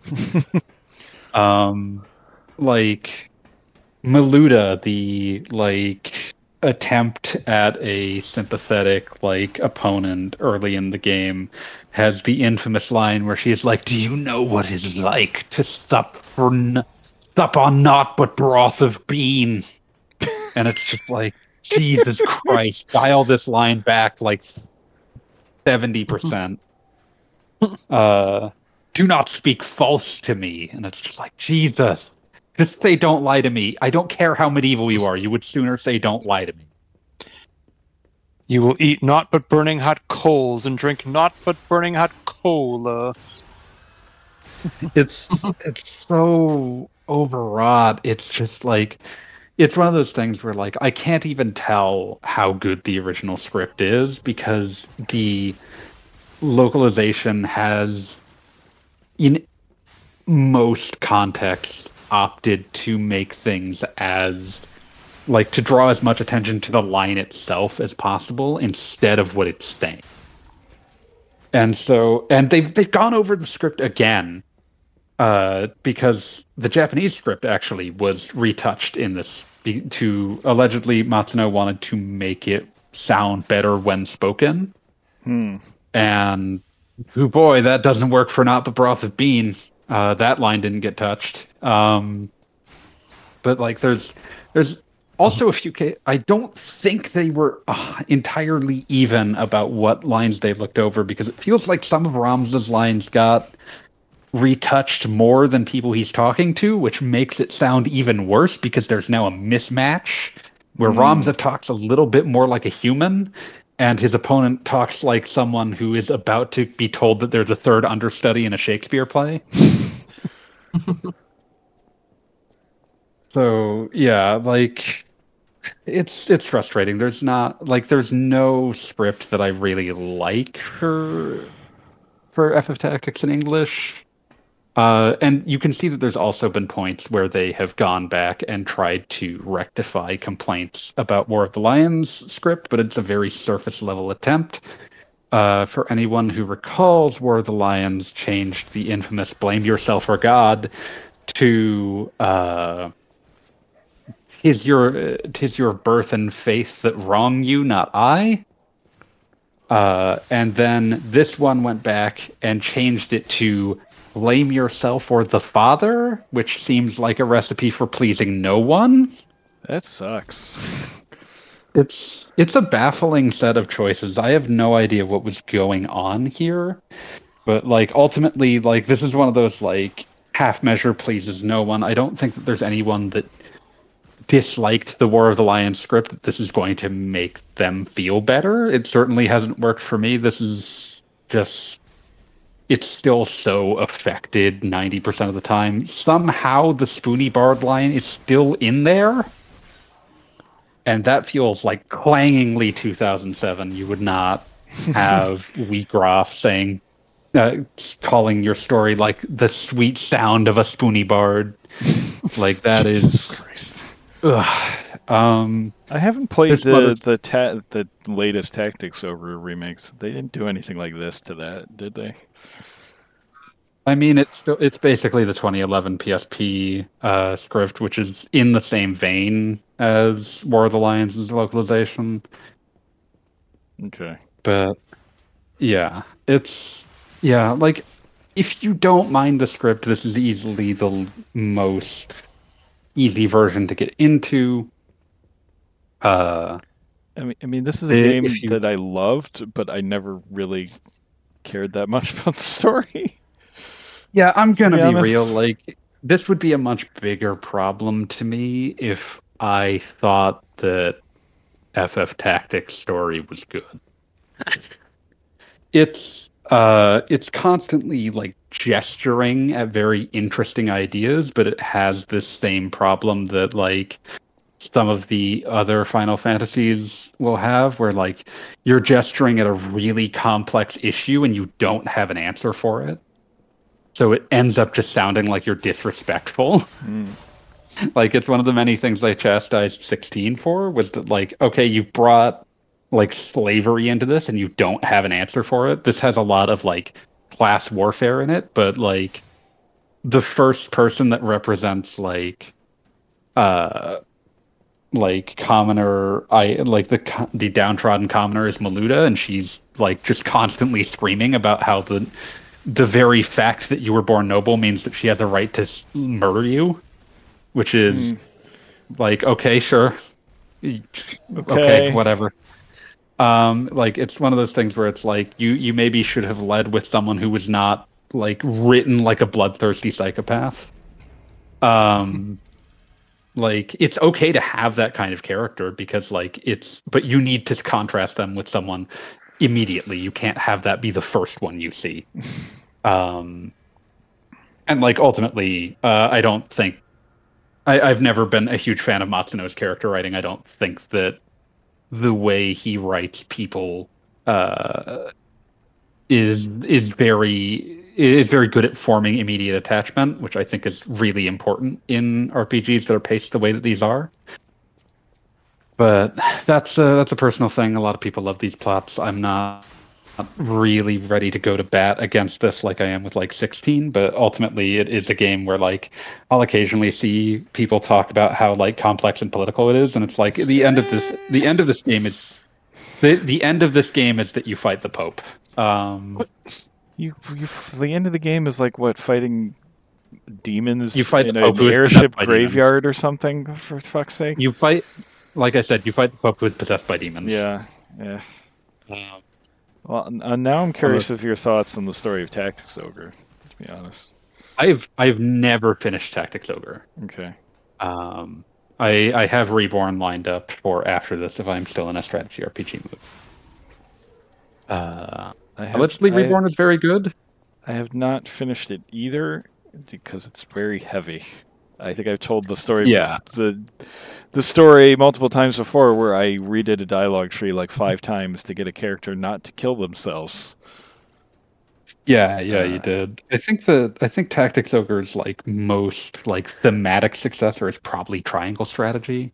Like Maluda, the like attempt at a sympathetic like opponent early in the game, has the infamous line where she is like, "Do you know what it's like to sup on naught but broth of bean?" And it's just like, Jesus Christ, dial this line back like 70%. do not speak false to me. And it's just like, Jesus, just say don't lie to me. I don't care how medieval you are. You would sooner say don't lie to me. You will eat naught but burning hot coals and drink naught but burning hot cola. It's so overwrought. It's just like, it's one of those things where like I can't even tell how good the original script is because the localization has, in most contexts, opted to make things as like to draw as much attention to the line itself as possible instead of what it's saying. And so, and they've gone over the script again, because the Japanese script actually was retouched in this to allegedly Matsuno wanted to make it sound better when spoken. And oh boy, that doesn't work for Not the Broth of Bean. That line didn't get touched. But like, there's also a few cases. I don't think they were entirely even about what lines they looked over, because it feels like some of Ramza's lines got retouched more than people he's talking to, which makes it sound even worse because there's now a mismatch where Ramza talks a little bit more like a human and his opponent talks like someone who is about to be told that there's a third understudy in a Shakespeare play. So yeah, like it's frustrating. There's no script that I really like for FF Tactics in English. And you can see that there's also been points where they have gone back and tried to rectify complaints about War of the Lions script, but it's a very surface level attempt. For anyone who recalls, War of the Lions changed the infamous "blame yourself or God" to "'tis your birth and faith that wrong you, not I." And then this one went back and changed it to "blame yourself or the Father," which seems like a recipe for pleasing no one. That sucks. It's a baffling set of choices. I have no idea what was going on here, but like ultimately, like this is one of those like half measure pleases no one. I don't think that there's anyone that disliked the War of the Lions script that this is going to make them feel better. It certainly hasn't worked for me. This is just, it's still so affected 90% of the time. Somehow the Spoony Bard line is still in there. And that feels like clangingly 2007. You would not have Wheatgraff saying, calling your story like the sweet sound of a Spoony Bard. Like that is... Christ. I haven't played the latest Tactics Ogre remakes. They didn't do anything like this to that, did they? I mean, it's basically the 2011 PSP script, which is in the same vein as War of the Lions' localization. Okay. But yeah, like if you don't mind the script, this is easily the most easy version to get into. I mean, this is a game that I loved, but I never really cared that much about the story. Yeah, I'm gonna be real. Like, this would be a much bigger problem to me if I thought that FF Tactics story was good. It's constantly like gesturing at very interesting ideas, but it has this same problem that like some of the other Final Fantasies will have, where like you're gesturing at a really complex issue and you don't have an answer for it. So it ends up just sounding like you're disrespectful. Like, it's one of the many things they chastised 16 for, was that, like, okay, you've brought, like, slavery into this and you don't have an answer for it. This has a lot of, like, class warfare in it, but, like, the first person that represents, like commoner, the downtrodden commoner is Maluda, and she's, like, just constantly screaming about how the very fact that you were born noble means that she had the right to murder you, which is like, okay, sure. Okay, whatever. Like, it's one of those things where it's like, you maybe should have led with someone who was not like written like a bloodthirsty psychopath. Like it's okay to have that kind of character because like but you need to contrast them with someone immediately. You can't have that be the first one you see. And like ultimately, I don't think I've never been a huge fan of Matsuno's character writing. I don't think that the way he writes people is very good at forming immediate attachment, which I think is really important in RPGs that are paced the way that these are. But that's a personal thing. A lot of people love these plots. I'm not really ready to go to bat against this like I am with like 16, but ultimately it is a game where like I'll occasionally see people talk about how like complex and political it is, and it's like the end of this game is that you fight the Pope. The end of the game is like what, fighting demons you fight in the Pope an airship graveyard demons. or something, for fuck's sake. You fight, like I said, you fight the Pope who is possessed by demons. Yeah. Well, now I'm curious of your thoughts on the story of Tactics Ogre, to be honest. I've never finished Tactics Ogre. Okay. I have Reborn lined up for after this if I'm still in a strategy RPG mood. Allegedly, Reborn is very good. I have not finished it either because it's very heavy. I think I've told the story. Yeah. The story multiple times before, where I redid a dialogue tree like 5 times to get a character not to kill themselves. Yeah, you did. I think Tactics Ogre's like most like thematic successor is probably Triangle Strategy.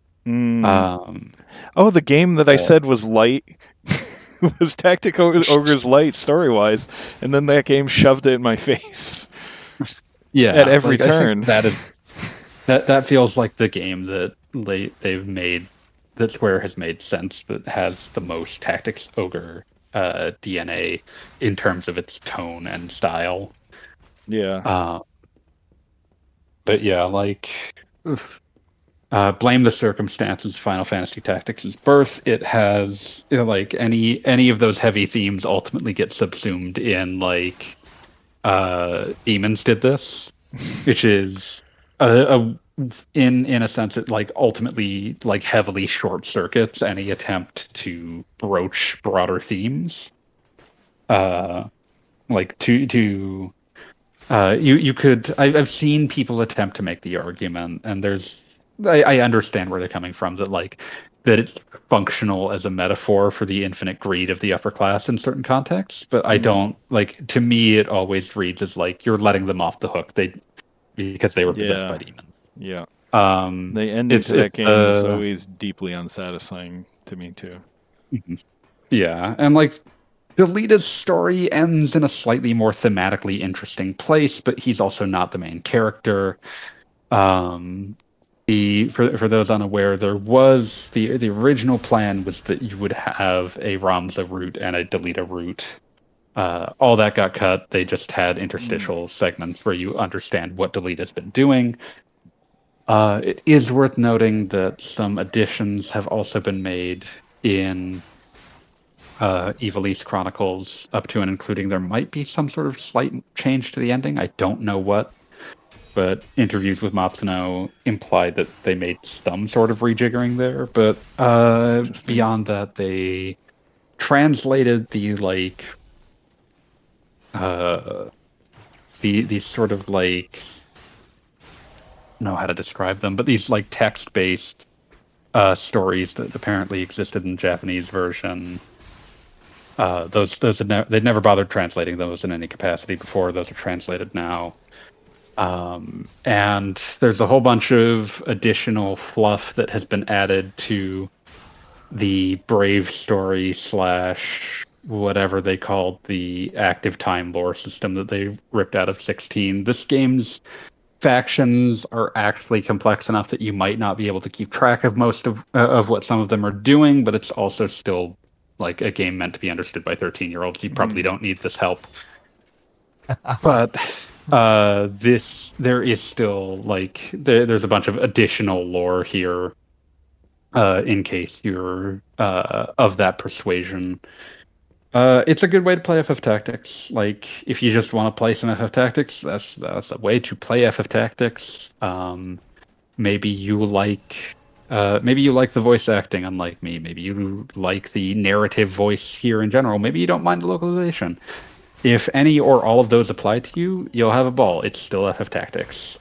The game that I said was light was Tactics Ogre's light story-wise, and then that game shoved it in my face. Yeah, at every turn. That feels like the game that they've made, that Square has made sense, that has the most Tactics Ogre DNA in terms of its tone and style. Yeah. But yeah, like Blame the Circumstances, Final Fantasy Tactics' birth. It has like any of those heavy themes ultimately get subsumed in like Demons did this, which is in a sense it like ultimately like heavily short circuits any attempt to broach broader themes. Like you could I've seen people attempt to make the argument, and I understand where they're coming from, that it's functional as a metaphor for the infinite greed of the upper class in certain contexts, but I don't like, to me it always reads as like you're letting them off the hook because they were possessed by demons. Yeah. The ending to that game is always deeply unsatisfying to me too. Yeah, and like Delita's story ends in a slightly more thematically interesting place, but he's also not the main character. For those unaware, there was the original plan was that you would have a Ramza route and a Delita route. All that got cut. They just had interstitial segments where you understand what Delita's been doing. It is worth noting that some additions have also been made in Ivalice Chronicles, up to and including there might be some sort of slight change to the ending. I don't know what, but interviews with Matsuno implied that they made some sort of rejiggering there. But beyond that, they translated the these sort of like, I don't know how to describe them, but these like text-based stories that apparently existed in the Japanese version. They'd never bothered translating those in any capacity before. Those are translated now. And there's a whole bunch of additional fluff that has been added to the Brave story / whatever they called the active time lore system that they ripped out of 16. This game's factions are actually complex enough that you might not be able to keep track of most of what some of them are doing, but it's also still like a game meant to be understood by 13-year-olds. You probably don't need this help. But there is still like there's a bunch of additional lore here in case you're of that persuasion. It's a good way to play FF Tactics. Like, if you just want to play some FF Tactics, that's a way to play FF Tactics. Maybe you like the voice acting, unlike me. Maybe you like the narrative voice here in general. Maybe you don't mind the localization. If any or all of those apply to you, you'll have a ball. It's still FF Tactics.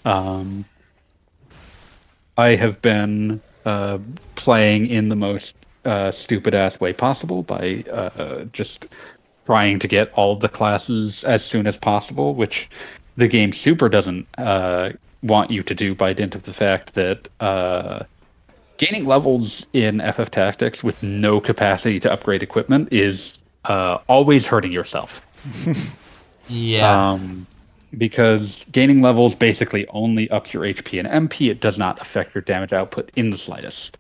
I have been playing in the most stupid ass way possible by just trying to get all of the classes as soon as possible, which the game super doesn't want you to do by dint of the fact that gaining levels in FF Tactics with no capacity to upgrade equipment is always hurting yourself. Yeah. Because gaining levels basically only ups your HP and MP. It does not affect your damage output in the slightest.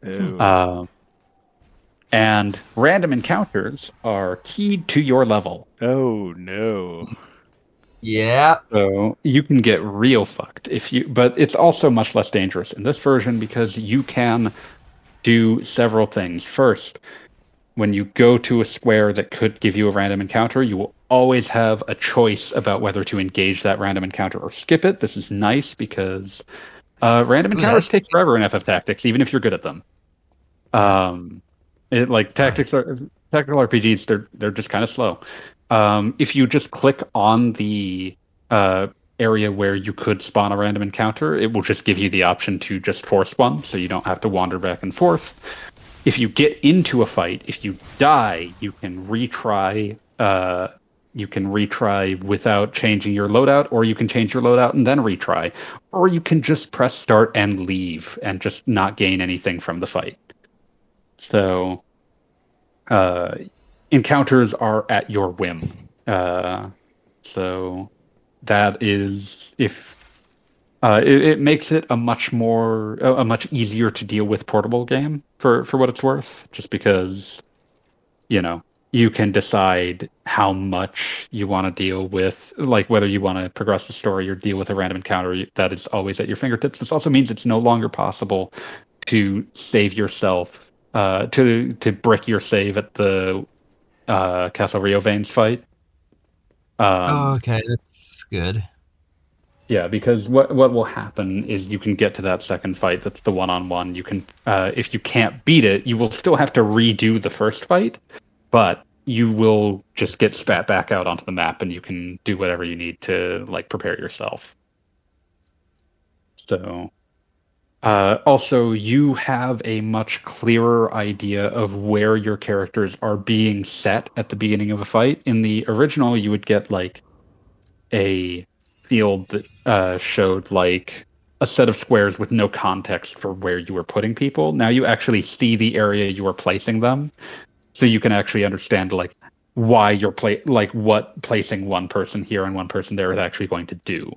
And random encounters are keyed to your level. Oh no. Yeah. So you can get real fucked but it's also much less dangerous in this version because you can do several things. First, when you go to a square that could give you a random encounter, you will always have a choice about whether to engage that random encounter or skip it. This is nice because random encounters take forever in FF Tactics, even if you're good at them. Tactical RPGs, they're just kind of slow. If you just click on the area where you could spawn a random encounter, it will just give you the option to just force one, so you don't have to wander back and forth. If you get into a fight, if you die, you can retry. You can retry without changing your loadout, or you can change your loadout and then retry, or you can just press start and leave and just not gain anything from the fight. So, encounters are at your whim. So that is it makes it a much easier to deal with portable game for what it's worth, just because, you can decide how much you want to deal with, like whether you want to progress the story or deal with a random encounter that is always at your fingertips. This also means it's no longer possible to save yourself, to brick your save at the Castle Rio Veins fight. Okay, that's good. Yeah, because what will happen is you can get to that second fight. That's the one-on-one. You can, if you can't beat it, you will still have to redo the first fight, but you will just get spat back out onto the map, and you can do whatever you need to prepare yourself. So, also you have a much clearer idea of where your characters are being set at the beginning of a fight. In the original, you would get a field that showed a set of squares with no context for where you were putting people. Now you actually see the area you are placing them, so you can actually understand why you're what placing one person here and one person there is actually going to do.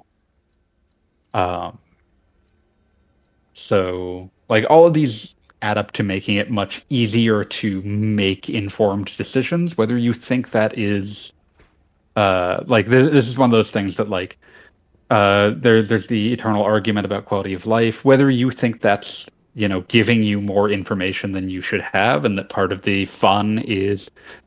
So all of these add up to making it much easier to make informed decisions. Whether you think that is this is one of those things that there's the eternal argument about quality of life, whether you think that's giving you more information than you should have, and that part of the fun is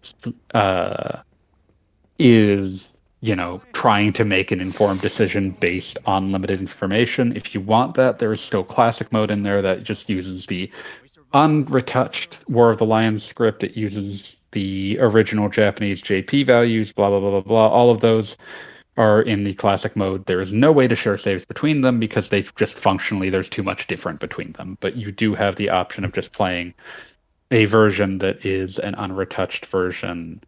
trying to make an informed decision based on limited information. If you want that, there is still classic mode in there that just uses the unretouched War of the Lions script. It uses the original Japanese JP values, blah, blah, blah, blah, blah. All of those are in the classic mode. There is no way to share saves between them because they just functionally, there's too much different between them. But you do have the option of just playing a version that is an unretouched version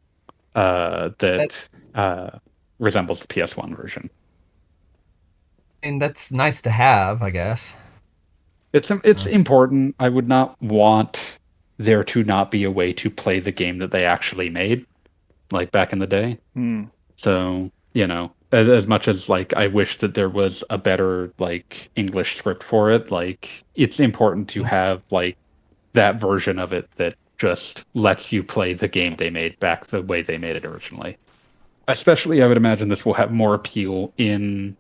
that resembles the PS1 version. And that's nice to have, I guess. It's important. I would not want there to not be a way to play the game that they actually made, back in the day. So, as much as I wish that there was a better English script for it, it's important to have that version of it that just lets you play the game they made back the way they made it originally. Especially, I would imagine this will have more appeal to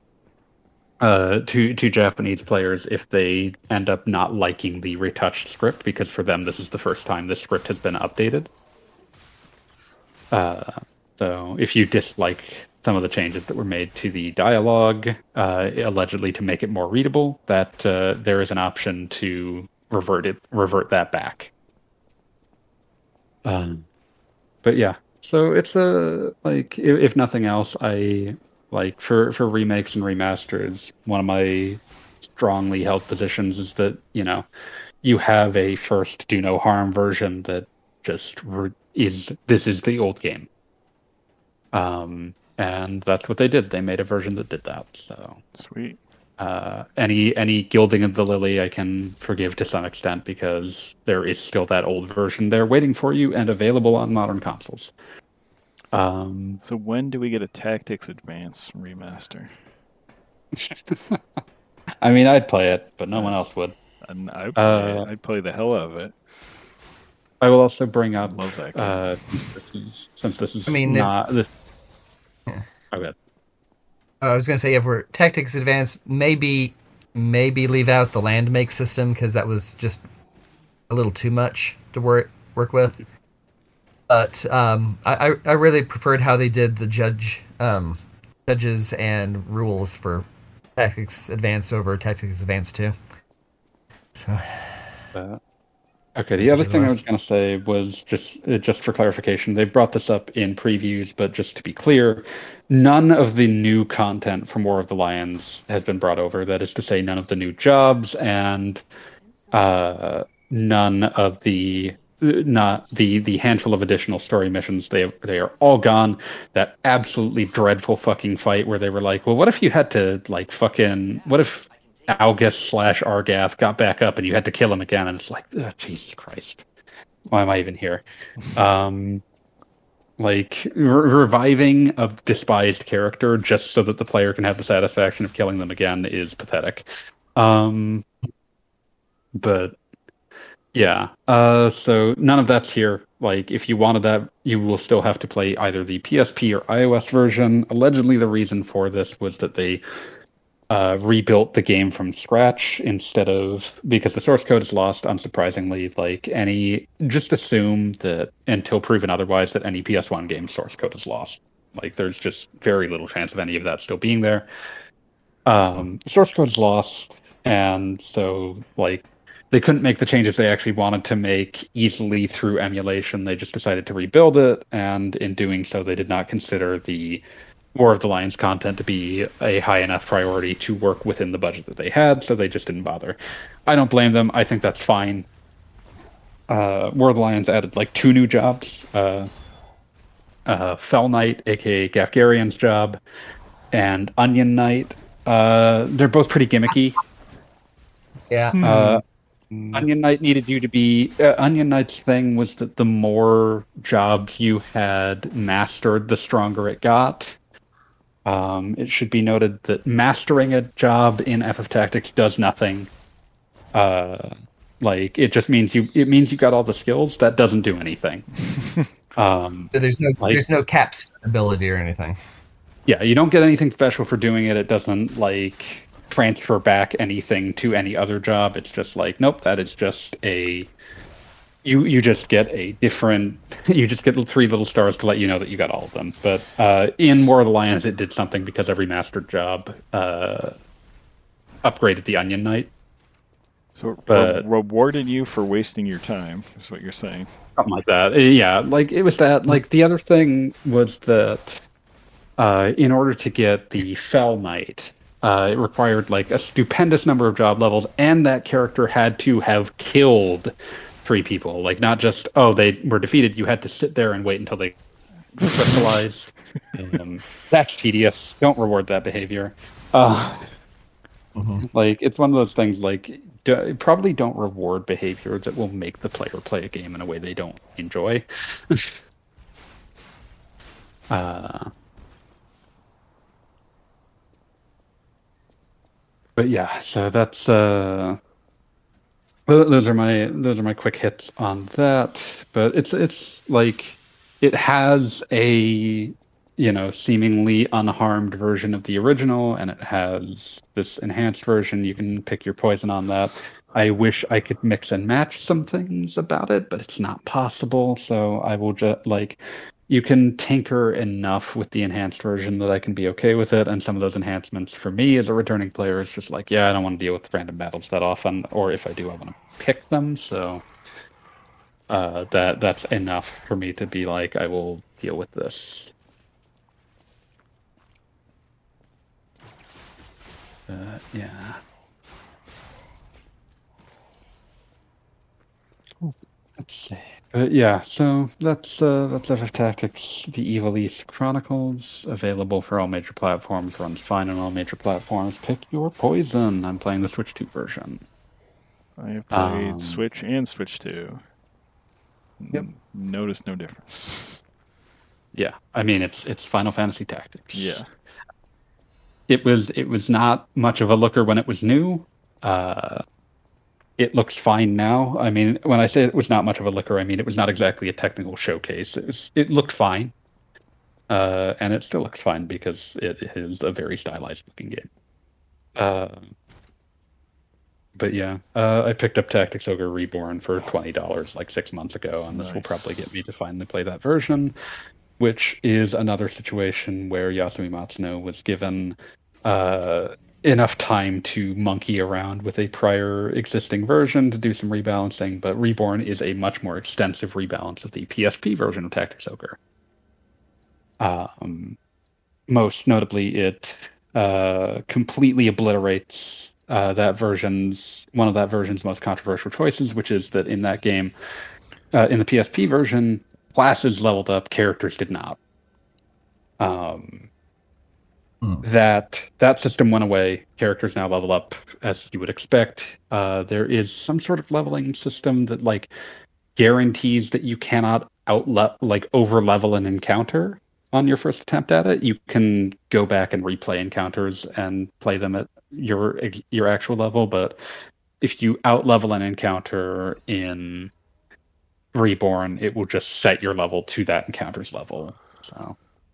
Japanese players if they end up not liking the retouched script, because for them this is the first time this script has been updated. So if you dislike some of the changes that were made to the dialogue, allegedly to make it more readable, that there is an option to revert that back. But yeah, so it's like if nothing else, I like for remakes and remasters, one of my strongly held positions is that you have a first do no harm version that just this is the old game. And that's what they did. They made a version that did that. So sweet. Any gilding of the lily I can forgive to some extent, because there is still that old version there waiting for you and available on modern consoles. So when do we get a Tactics Advance remaster? I mean, I'd play it, but no one else would. And I'd play the hell out of it. I will also bring up, love that game. since this is Yeah. Okay. I was going to say, if we're Tactics Advance, maybe leave out the land make system, because that was just a little too much to work with. But I really preferred how they did the judges and rules for Tactics Advance over Tactics Advance 2. So. Okay, the other thing I was going to say was just for clarification, they brought this up in previews, but just to be clear, none of the new content from War of the Lions has been brought over. That is to say, none of the new jobs and none of the handful of additional story missions. They are all gone. That absolutely dreadful fucking fight where they were like, well, what if you had to what if Algus / Argath got back up and you had to kill him again? And it's like, oh, Jesus Christ, why am I even here? Reviving a despised character just so that the player can have the satisfaction of killing them again is pathetic. But yeah, so none of that's here. Like, if you wanted that, you will still have to play either the PSP or iOS version. Allegedly, the reason for this was that they rebuilt the game from scratch because the source code is lost, unsurprisingly. Just assume that until proven otherwise that any PS1 game source code is lost. Like, there's just very little chance of any of that still being there. Source code is lost, and so they couldn't make the changes they actually wanted to make easily through emulation. They just decided to rebuild it, and in doing so, they did not consider the War of the Lions content to be a high enough priority to work within the budget that they had, so they just didn't bother. I don't blame them. I think that's fine. War of the Lions added 2 new jobs. Fell Knight, aka Gafgarian's job, and Onion Knight. They're both pretty gimmicky. Yeah. Onion Knight needed you to be... Onion Knight's thing was that the more jobs you had mastered, the stronger it got. It should be noted that mastering a job in FF Tactics does nothing. It just means you got all the skills. That doesn't do anything. There's no caps ability or anything. Yeah, you don't get anything special for doing it. It doesn't transfer back anything to any other job. It's just nope, that is just you just get a different, you just get 3 little stars to let you know that you got all of them. But in War of the Lions, it did something because every mastered job upgraded the Onion Knight. So rewarded you for wasting your time, is what you're saying. Something like that. Yeah, it was that. The other thing was that in order to get the Fell Knight, it required a stupendous number of job levels, and that character had to have killed 3 people. Not just, they were defeated. You had to sit there and wait until they crystallized. That's tedious. Don't reward that behavior. It's one of those things. Probably don't reward behavior that will make the player play a game in a way they don't enjoy. But yeah, so that's those are my quick hits on that. But it's it has a seemingly unharmed version of the original, and it has this enhanced version. You can pick your poison on that. I wish I could mix and match some things about it, but it's not possible. So I will just you can tinker enough with the enhanced version that I can be okay with it. And some of those enhancements for me as a returning player is just like, yeah, I don't want to deal with random battles that often, or if I do, I want to pick them. So that's enough for me to be like, I will deal with this. Yeah. Let's see. But yeah, so that's Earth of Tactics, The Evil East Chronicles, available for all major platforms, runs fine on all major platforms. Pick your poison. I'm playing the Switch 2 version. I have played Switch and Switch 2. Yep. Notice no difference. Yeah, I mean it's Final Fantasy Tactics. Yeah. It was not much of a looker when it was new. It looks fine now. I mean, when I say it was not much of a looker, I mean it was not exactly a technical showcase. It looked fine, and it still looks fine because it is a very stylized looking game. But yeah, I picked up Tactics Ogre Reborn for $20 like 6 months ago, and this will probably get me to finally play that version, which is another situation where Yasumi Matsuno was given enough time to monkey around with a prior existing version to do some rebalancing, but Reborn is a much more extensive rebalance of the PSP version of Tactics Ogre. Most notably, it completely obliterates one of that version's most controversial choices, which is that in that game, in the PSP version, classes leveled up, characters did not. That system went away. Characters now level up as you would expect. There is some sort of leveling system that like guarantees that you cannot over level an encounter on your first attempt at it. You can go back and replay encounters and play them at your actual level, but if you out level an encounter in Reborn, it will just set your level to that encounter's level. So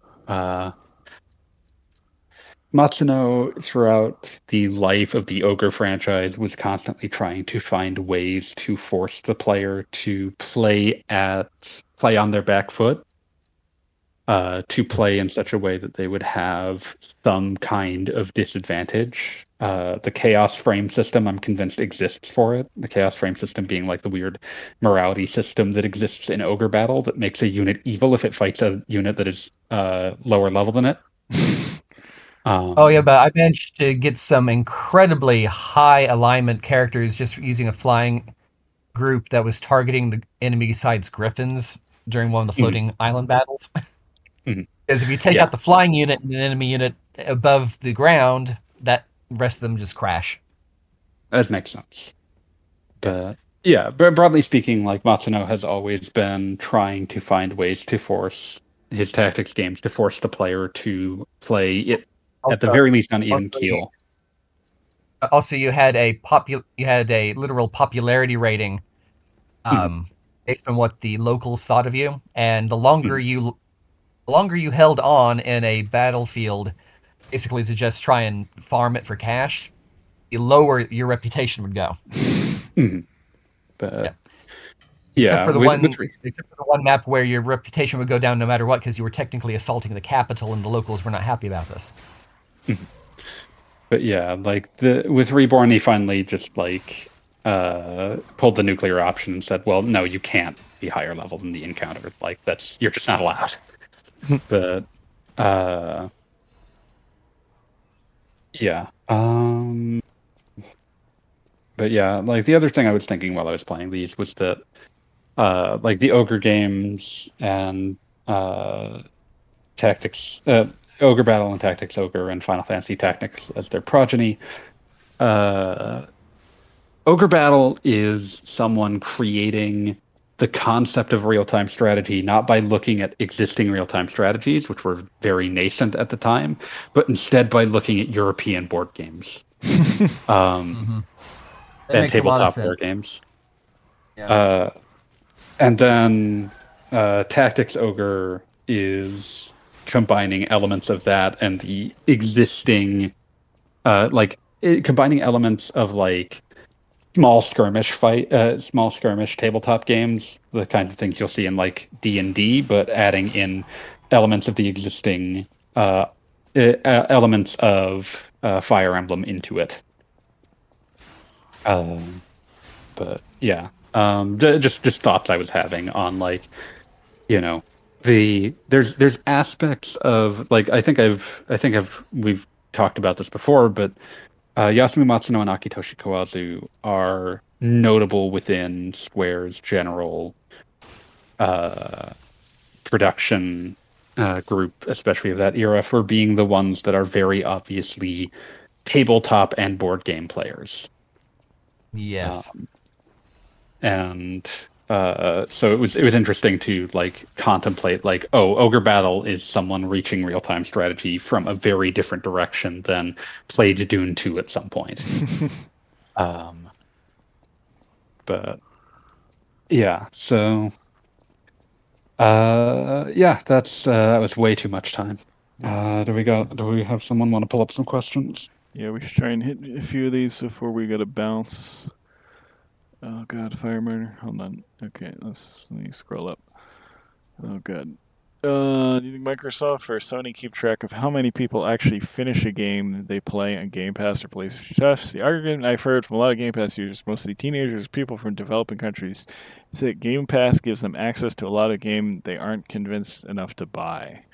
Matsuno, throughout the life of the Ogre franchise, was constantly trying to find ways to force the player to play on their back foot, to play in such a way that they would have some kind of disadvantage. The Chaos Frame system, I'm convinced, exists for it. The Chaos Frame system being like the weird morality system that exists in Ogre Battle that makes a unit evil if it fights a unit that is lower level than it. But I managed to get some incredibly high alignment characters just using a flying group that was targeting the enemy side's griffins during one of the floating island battles. Because if you take out the flying unit and an enemy unit above the ground, that rest of them just crash. That makes sense. But yeah, broadly speaking, like Matsuno has always been trying to find ways to force his tactics games to force the player to play it at the very least on even keel. Also, you had a literal popularity rating based on what the locals thought of you, and the longer you held on in a battlefield, basically to just try and farm it for cash, the lower your reputation would go. But except for the one map where your reputation would go down no matter what, because you were technically assaulting the capital, and the locals were not happy about this. But yeah, like with Reborn, he finally just like pulled the nuclear option and said, "Well, no, you can't be higher level than the encounter. Like you're just not allowed." But yeah. But yeah, like the other thing I was thinking while I was playing these was that like the Ogre games and Tactics, Ogre Battle and Tactics Ogre and Final Fantasy Tactics as their progeny. Ogre Battle is someone creating the concept of real-time strategy, not by looking at existing real-time strategies, which were very nascent at the time, but instead by looking at European board games and tabletop board games. Yeah. And then Tactics Ogre is combining elements of that and the existing, combining elements of like small skirmish tabletop games, the kinds of things you'll see in like D&D, but adding in elements of the existing elements of Fire Emblem into it. But yeah, just thoughts I was having on like, you know, there's aspects of like we've talked about this before, but Yasumi Matsuno and Akitoshi Kawazu are notable within Square's general production group, especially of that era, for being the ones that are very obviously tabletop and board game players. Yes. And so it was interesting to like contemplate like, oh, Ogre Battle is someone reaching real-time strategy from a very different direction than played Dune 2 at some point. But yeah, so yeah, that was way too much time. Do we have someone want to pull up some questions? Yeah, we should try and hit a few of these before we gotta bounce. Oh god, Fire Murder. Hold on. Okay, let me scroll up. Oh god. Do you think Microsoft or Sony keep track of how many people actually finish a game they play on Game Pass or PlayStation Plus? The argument I've heard from a lot of Game Pass users, mostly teenagers, people from developing countries, is that Game Pass gives them access to a lot of game they aren't convinced enough to buy.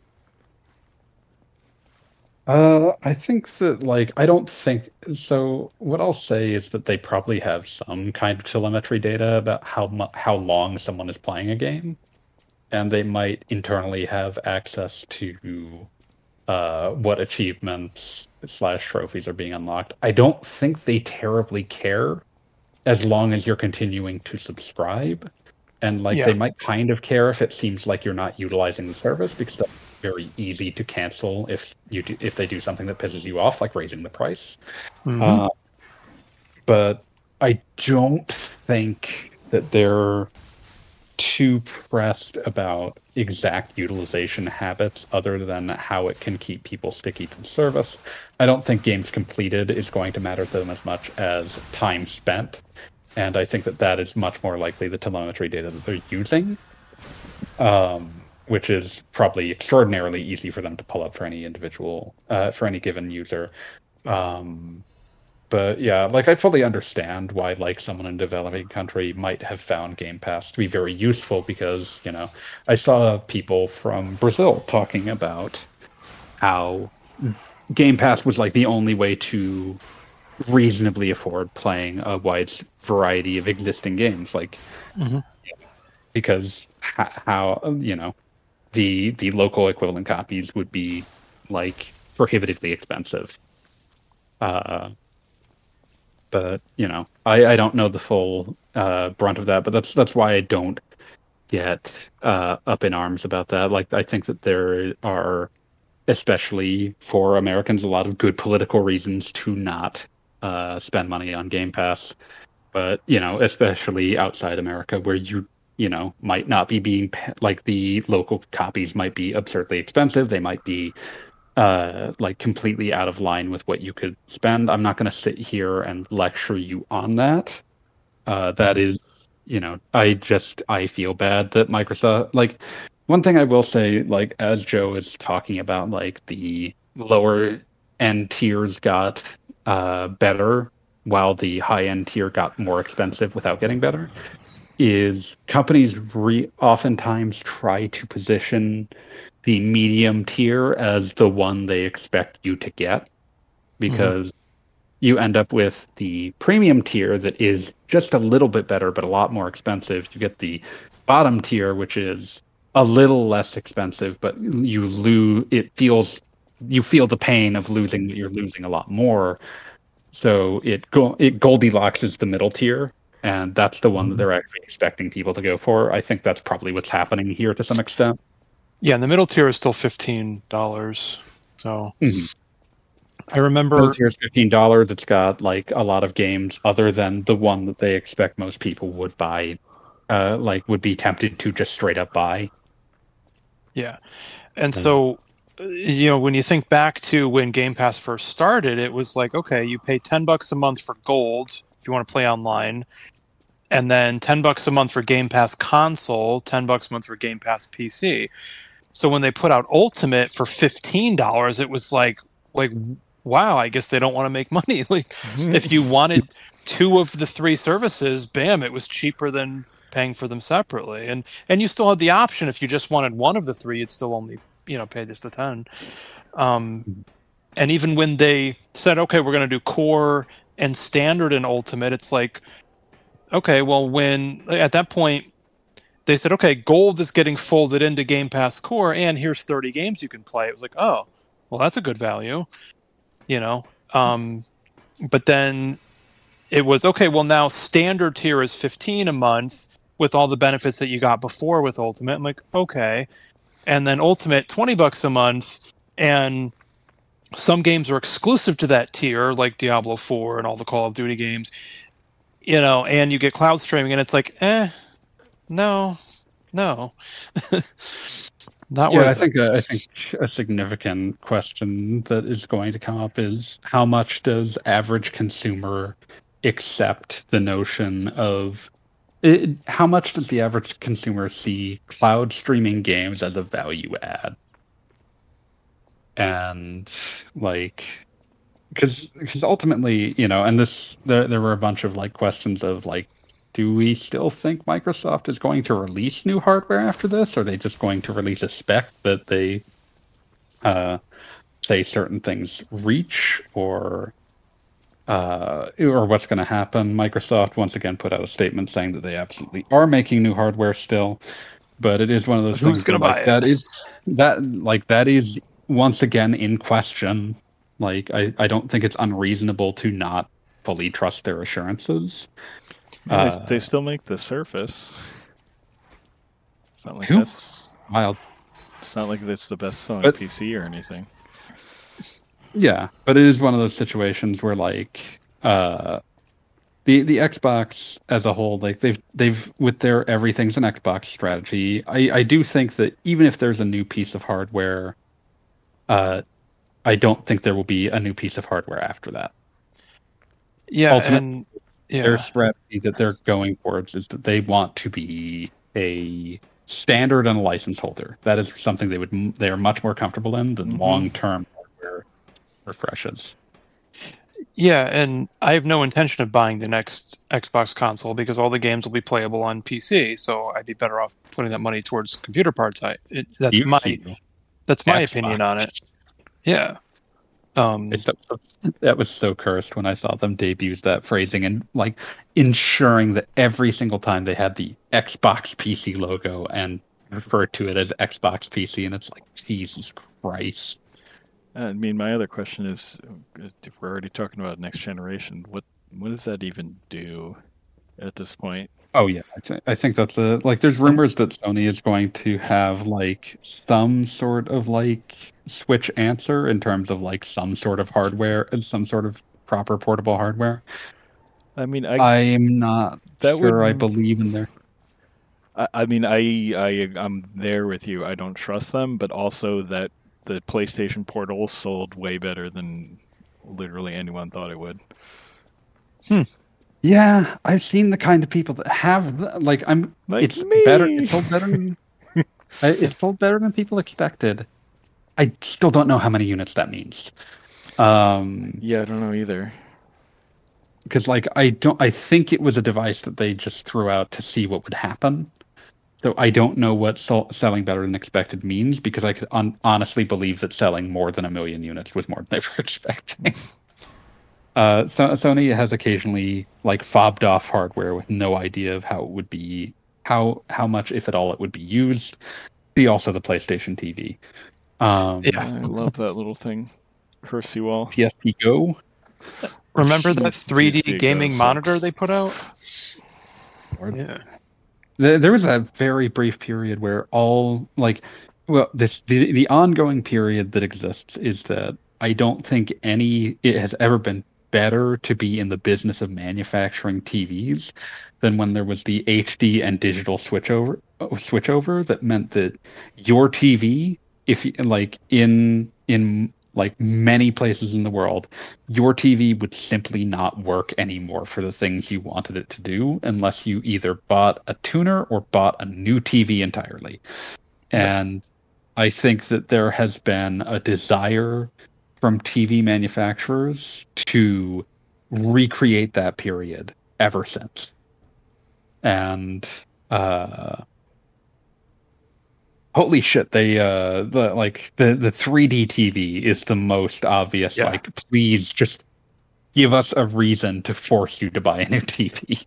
I think that like I don't think so. What I'll say is that they probably have some kind of telemetry data about how long someone is playing a game, and they might internally have access to what achievements / trophies are being unlocked. I don't think they terribly care as long as you're continuing to subscribe, and like they might kind of care if it seems like you're not utilizing the service, because that's very easy to cancel if they do something that pisses you off, like raising the price. Mm-hmm. But I don't think that they're too pressed about exact utilization habits other than how it can keep people sticky to the service. I don't think games completed is going to matter to them as much as time spent, and I think that is much more likely the telemetry data that they're using, which is probably extraordinarily easy for them to pull up for any individual, for any given user. But yeah, like I fully understand why like someone in a developing country might have found Game Pass to be very useful, because, you know, I saw people from Brazil talking about how Game Pass was like the only way to reasonably afford playing a wide variety of existing games, like because how you know the local equivalent copies would be like prohibitively expensive. But you know, I don't know the full brunt of that, but that's why I don't get up in arms about that. Like I think that there are, especially for Americans, a lot of good political reasons to not spend money on Game Pass. But you know, especially outside America, where you know might not be being like the local copies might be absurdly expensive. They might be like completely out of line with what you could spend. I'm not going to sit here and lecture you on that. That is, you know, I feel bad that Microsoft, like, one thing I will say, like, as Joe is talking about, like, the lower end tiers got better while the high end tier got more expensive without getting better, is companies oftentimes try to position the medium tier as the one they expect you to get, because you end up with the premium tier that is just a little bit better but a lot more expensive. You get the bottom tier, which is a little less expensive, but you feel the pain of losing. You're losing a lot more. So it Goldilocks is the middle tier, and that's the one that they're actually expecting people to go for. I think that's probably what's happening here to some extent. Yeah, and the middle tier is still $15. So I remember middle tier is $15. It's got like a lot of games other than the one that they expect most people would buy, like would be tempted to just straight up buy. Yeah, and so you know, when you think back to when Game Pass first started, it was like, okay, you pay $10 a month for gold if you want to play online, and then $10 a month for Game Pass console, $10 a month for Game Pass PC. So when they put out Ultimate for $15, it was like wow, I guess they don't want to make money. Like if you wanted 2 of the 3 services, bam, it was cheaper than paying for them separately. And you still had the option, if you just wanted one of the 3, you'd still only, pay just the 10. And even when they said, okay, we're going to do core and standard and ultimate, it's like, okay, well, when at that point they said, okay, gold is getting folded into Game Pass core and here's 30 games you can play. It was like, oh, well, that's a good value, but then it was, okay, well, now standard tier is $15 a month with all the benefits that you got before with ultimate. I'm like, okay. And then ultimate, $20 a month, and some games are exclusive to that tier, like Diablo 4 and all the Call of Duty games, and you get cloud streaming, and it's like, no, not worth it. I think a significant question that is going to come up is how much does average consumer accept the notion of how much does the average consumer see cloud streaming games as a value add? And because ultimately, and there were a bunch of questions of do we still think Microsoft is going to release new hardware after this? Or are they just going to release a spec that they say certain things reach, or what's going to happen? Microsoft once again put out a statement saying that they absolutely are making new hardware still, but it is one of those things. Who's going to buy it? That is once again in question. I don't think it's unreasonable to not fully trust their assurances. They still make the Surface. It's not like Who? that's wild. It's not like it's the best selling PC or anything. Yeah, but it is one of those situations where the Xbox as a whole, they've with their everything's an Xbox strategy. I do think that even if there's a new piece of hardware, I don't think there will be a new piece of hardware after that. Yeah, ultimately, their strategy that they're going towards is that they want to be a standard and a license holder. That is something they are much more comfortable in than long-term hardware refreshes. Yeah, and I have no intention of buying the next Xbox console because all the games will be playable on PC. So I'd be better off putting that money towards computer parts. That's my opinion on it. Yeah. That was so cursed when I saw them debut that phrasing and ensuring that every single time they had the Xbox PC logo and referred to it as Xbox PC, and it's like, Jesus Christ. I mean, my other question is, if we're already talking about next generation, what does that even do at this point? Oh yeah, I think that's there's rumors that Sony is going to have some sort of Switch answer in terms of some sort of hardware and some sort of proper portable hardware. I mean, I'm not sure I believe in there. I mean, I'm there with you. I don't trust them, but also that the PlayStation Portal sold way better than literally anyone thought it would. Yeah, I've seen the kind of people that have it's me. Better. It's sold better than it's sold better than people expected. I still don't know how many units that means. Yeah, I don't know either. Because I think it was a device that they just threw out to see what would happen. So I don't know what selling better than expected means, because I could honestly believe that selling more than 1 million units was more than they were expecting. Sony has occasionally fobbed off hardware with no idea of how it would be, how much, if at all, it would be used. See also the PlayStation TV. I love that little thing. Curse you all. PSP Go. Remember that 3D PSP gaming Go monitor sucks. they put out? Yeah. There was a very brief period where the ongoing period that exists is that I don't think it has ever been better to be in the business of manufacturing TVs than when there was the HD and digital switchover that meant that your TV, if in like many places in the world, your TV would simply not work anymore for the things you wanted it to do unless you either bought a tuner or bought a new TV entirely. And I think that there has been a desire from TV manufacturers to recreate that period ever since. And holy shit, they the 3D TV is the most obvious. Yeah. Like, please just give us a reason to force you to buy a new TV.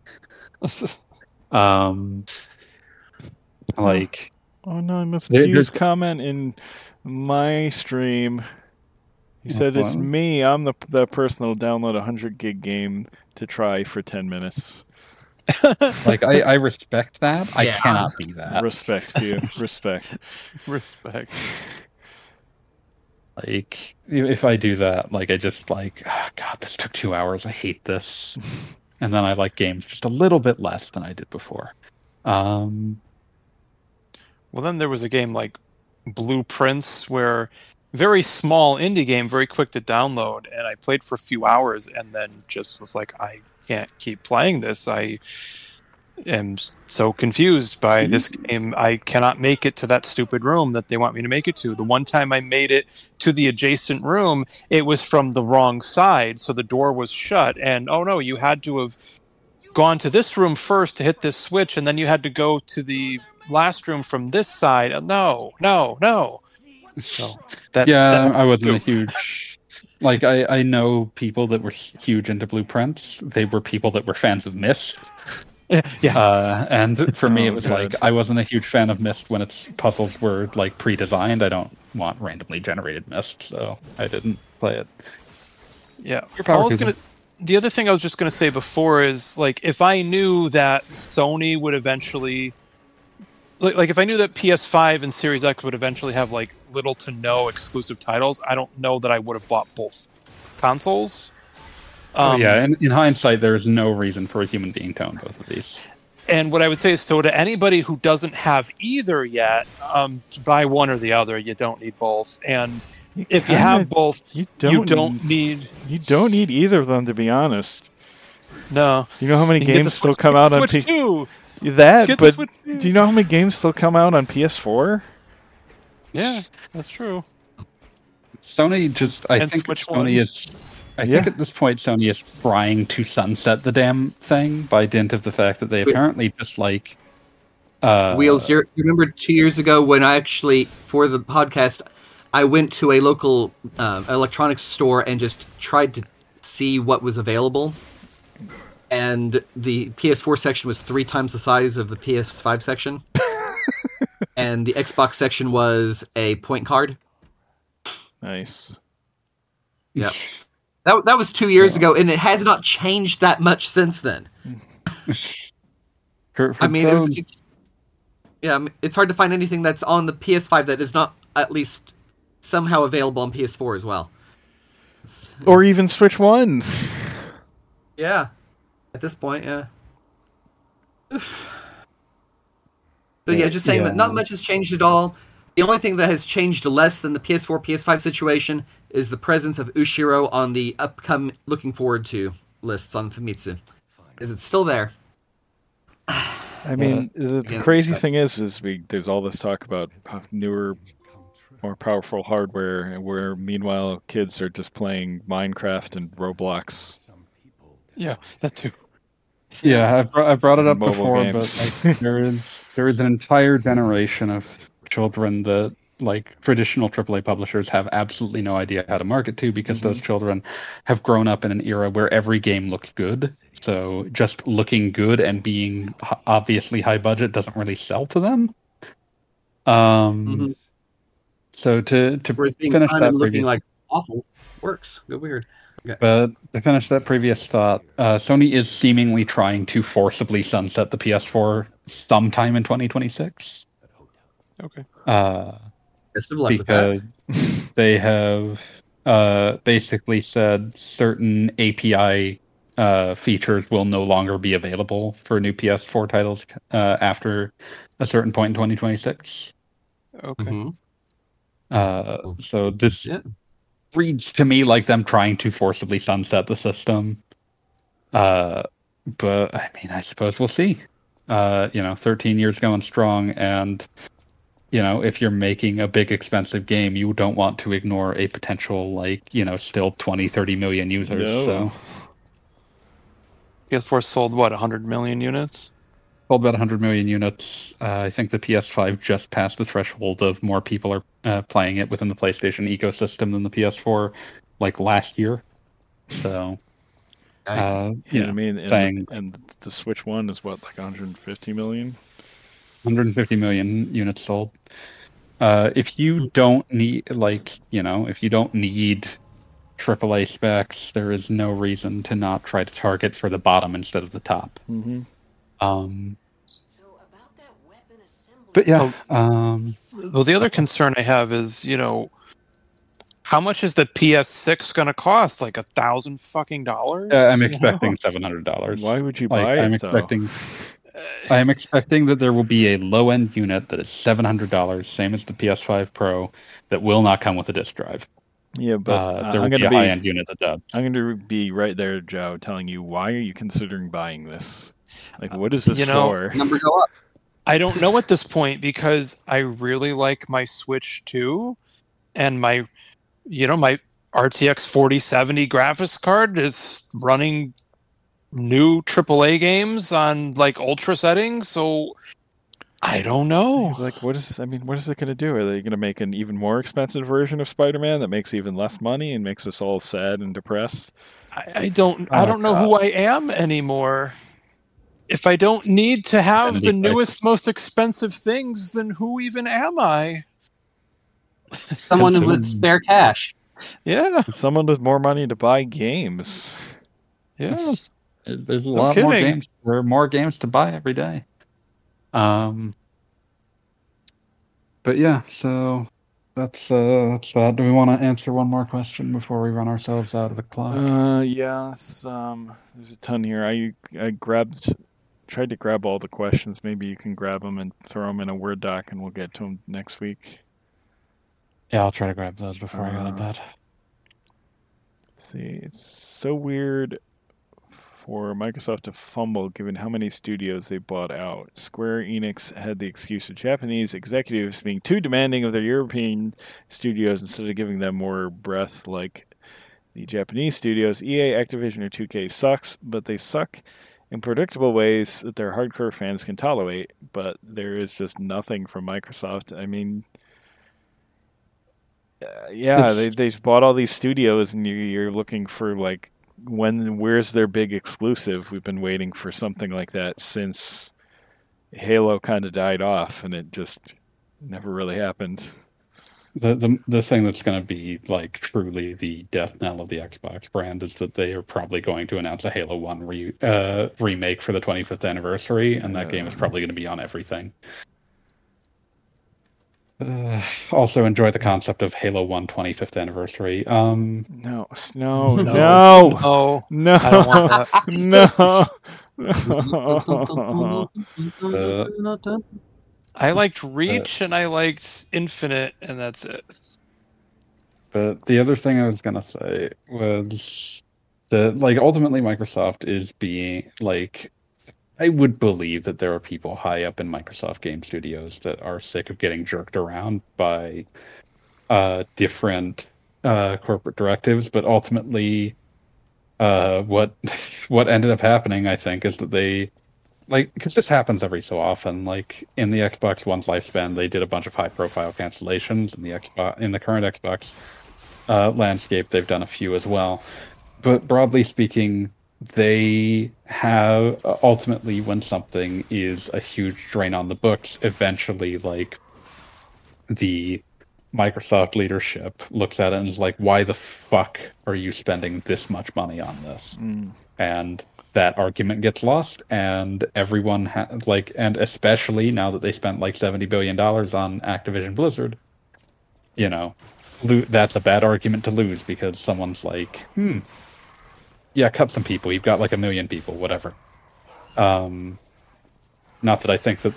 Like, oh no, I missed Q's comment in my stream. He said it's me. I'm the person that'll download a 100 gig game to try for 10 minutes. Like, I respect that. I cannot be that. Respect, you. Respect. Respect. Like, if I do that, like, I just like, oh, God, this took 2 hours. I hate this. And then I like games just a little bit less than I did before. Well, then there was a game like Blueprints, where very small indie game, very quick to download, and I played for a few hours and then just was like, I can't keep playing this. I am so confused by this game. I cannot make it to that stupid room that they want me to make it to. The one time I made it to the adjacent room, it was from the wrong side, so the door was shut, and oh no, you had to have gone to this room first to hit this switch, and then you had to go to the last room from this side. No. So I wasn't a huge... Like, I know people that were huge into Blueprints. They were people that were fans of Myst. Yeah. And for me, it was like, I wasn't a huge fan of Myst when its puzzles were, like, pre-designed. I don't want randomly generated Myst, so I didn't play it. Yeah. The other thing I was just going to say before is, like, if I knew that Sony would eventually... Like, if I knew that PS5 and Series X would eventually have, like, little to no exclusive titles, I don't know that I would have bought both consoles. In hindsight, there is no reason for a human being to own both of these. And what I would say is, so to anybody who doesn't have either yet, buy one or the other. You don't need both. And if you have both, you don't need either of them, to be honest. No. Do you know how many games still come out on PS4? Do you know how many games still come out on PS4? Yeah, that's true. Sony just... I think at this point, Sony is trying to sunset the damn thing by dint of the fact that they apparently just, like... Wheels, you remember 2 years ago when I actually, for the podcast, I went to a local electronics store and just tried to see what was available. And the PS4 section was 3 times the size of the PS5 section. And the Xbox section was a point card. Nice. Yeah. That was 2 years ago, and it has not changed that much since then. It's hard to find anything that's on the PS5 that is not at least somehow available on PS4 as well. Or even Switch 1. Yeah. At this point, yeah. So yeah, just saying that not much has changed at all. The only thing that has changed less than the PS4, PS5 situation is the presence of Ushiro on the upcoming looking forward to lists on Famitsu. Is it still there? I mean, the crazy thing is there's all this talk about newer, more powerful hardware, where meanwhile kids are just playing Minecraft and Roblox. Yeah, that too. Yeah, I brought it up before, games. But there is an entire generation of children that, like, traditional AAA publishers have absolutely no idea how to market to, because those children have grown up in an era where every game looks good. So just looking good and being obviously high budget doesn't really sell to them. So to finish that, looking like awful works. Go weird. Okay. But to finish that previous thought, Sony is seemingly trying to forcibly sunset the PS4 sometime in 2026. Okay. Best of luck with that. Because they have basically said certain API features will no longer be available for new PS4 titles after a certain point in 2026. Okay. So this reads to me like them trying to forcibly sunset the system. But I mean, I suppose we'll see. 13 years going strong, and if you're making a big expensive game, you don't want to ignore a potential still 20-30 million users. No. So PS4 sold what, 100 million units? Sold about 100 million units. I think the PS5 just passed the threshold of more people are playing it within the PlayStation ecosystem than the PS4 last year. So Nice. I mean, and the Switch One is what, 150 million? 150 million units sold. If you don't need, if you don't need AAA specs, there is no reason to not try to target for the bottom instead of the top. Mm-hmm. But yeah. Well, the other concern I have is, how much is the PS6 going to cost? $1,000 fucking dollars? I'm expecting $700. Why would you buy it? I am expecting that there will be a low-end unit that is $700, same as the PS5 Pro, that will not come with a disc drive. Yeah, but there will be a high-end unit that does. I'm going to be right there, Joe, telling you, why are you considering buying this? What is this for? Number go up. I don't know at this point, because I really like my Switch 2, and my RTX 4070 graphics card is running new AAA games on ultra settings, so I don't know. What is it going to do? Are they going to make an even more expensive version of Spider-Man that makes even less money and makes us all sad and depressed? I don't know who I am anymore. If I don't need to have the newest, most expensive things, then who even am I? Someone with spare cash. Yeah. Someone with more money to buy games. Yeah. There's a lot more games. There are more games to buy every day. But yeah, so that's that. Do we want to answer one more question before we run ourselves out of the clock? Yes. There's a ton here. I tried to grab all the questions. Maybe you can grab them and throw them in a Word doc, and we'll get to them next week. Yeah, I'll try to grab those before I go to bed. See, it's so weird for Microsoft to fumble given how many studios they bought out. Square Enix had the excuse of Japanese executives being too demanding of their European studios instead of giving them more breath like the Japanese studios. EA, Activision, or 2K sucks, but they suck in predictable ways that their hardcore fans can tolerate, but there is just nothing from Microsoft. I mean, they've bought all these studios, and you're looking for where's their big exclusive? We've been waiting for something like that since Halo kind of died off, and it just never really happened. The thing that's going to be truly the death knell of the Xbox brand is that they are probably going to announce a Halo 1 remake for the 25th anniversary, and that game is probably going to be on everything. Also enjoy the concept of Halo 1 25th anniversary. No. I don't want that. No. I liked Reach and I liked Infinite, and that's it. But the other thing I was gonna say was that ultimately Microsoft is being I would believe that there are people high up in Microsoft Game Studios that are sick of getting jerked around by different corporate directives, but ultimately what ended up happening, I think, is that they because this happens every so often. In the Xbox One's lifespan, they did a bunch of high-profile cancellations. In the current Xbox landscape, they've done a few as well. But broadly speaking, they have ultimately, when something is a huge drain on the books, eventually the Microsoft leadership looks at it and is like, why the fuck are you spending this much money on this? And that argument gets lost, and everyone and especially now that they spent $70 billion on Activision Blizzard, that's a bad argument to lose, because someone's yeah, cut some people. You've got 1 million people, whatever. Not that I think that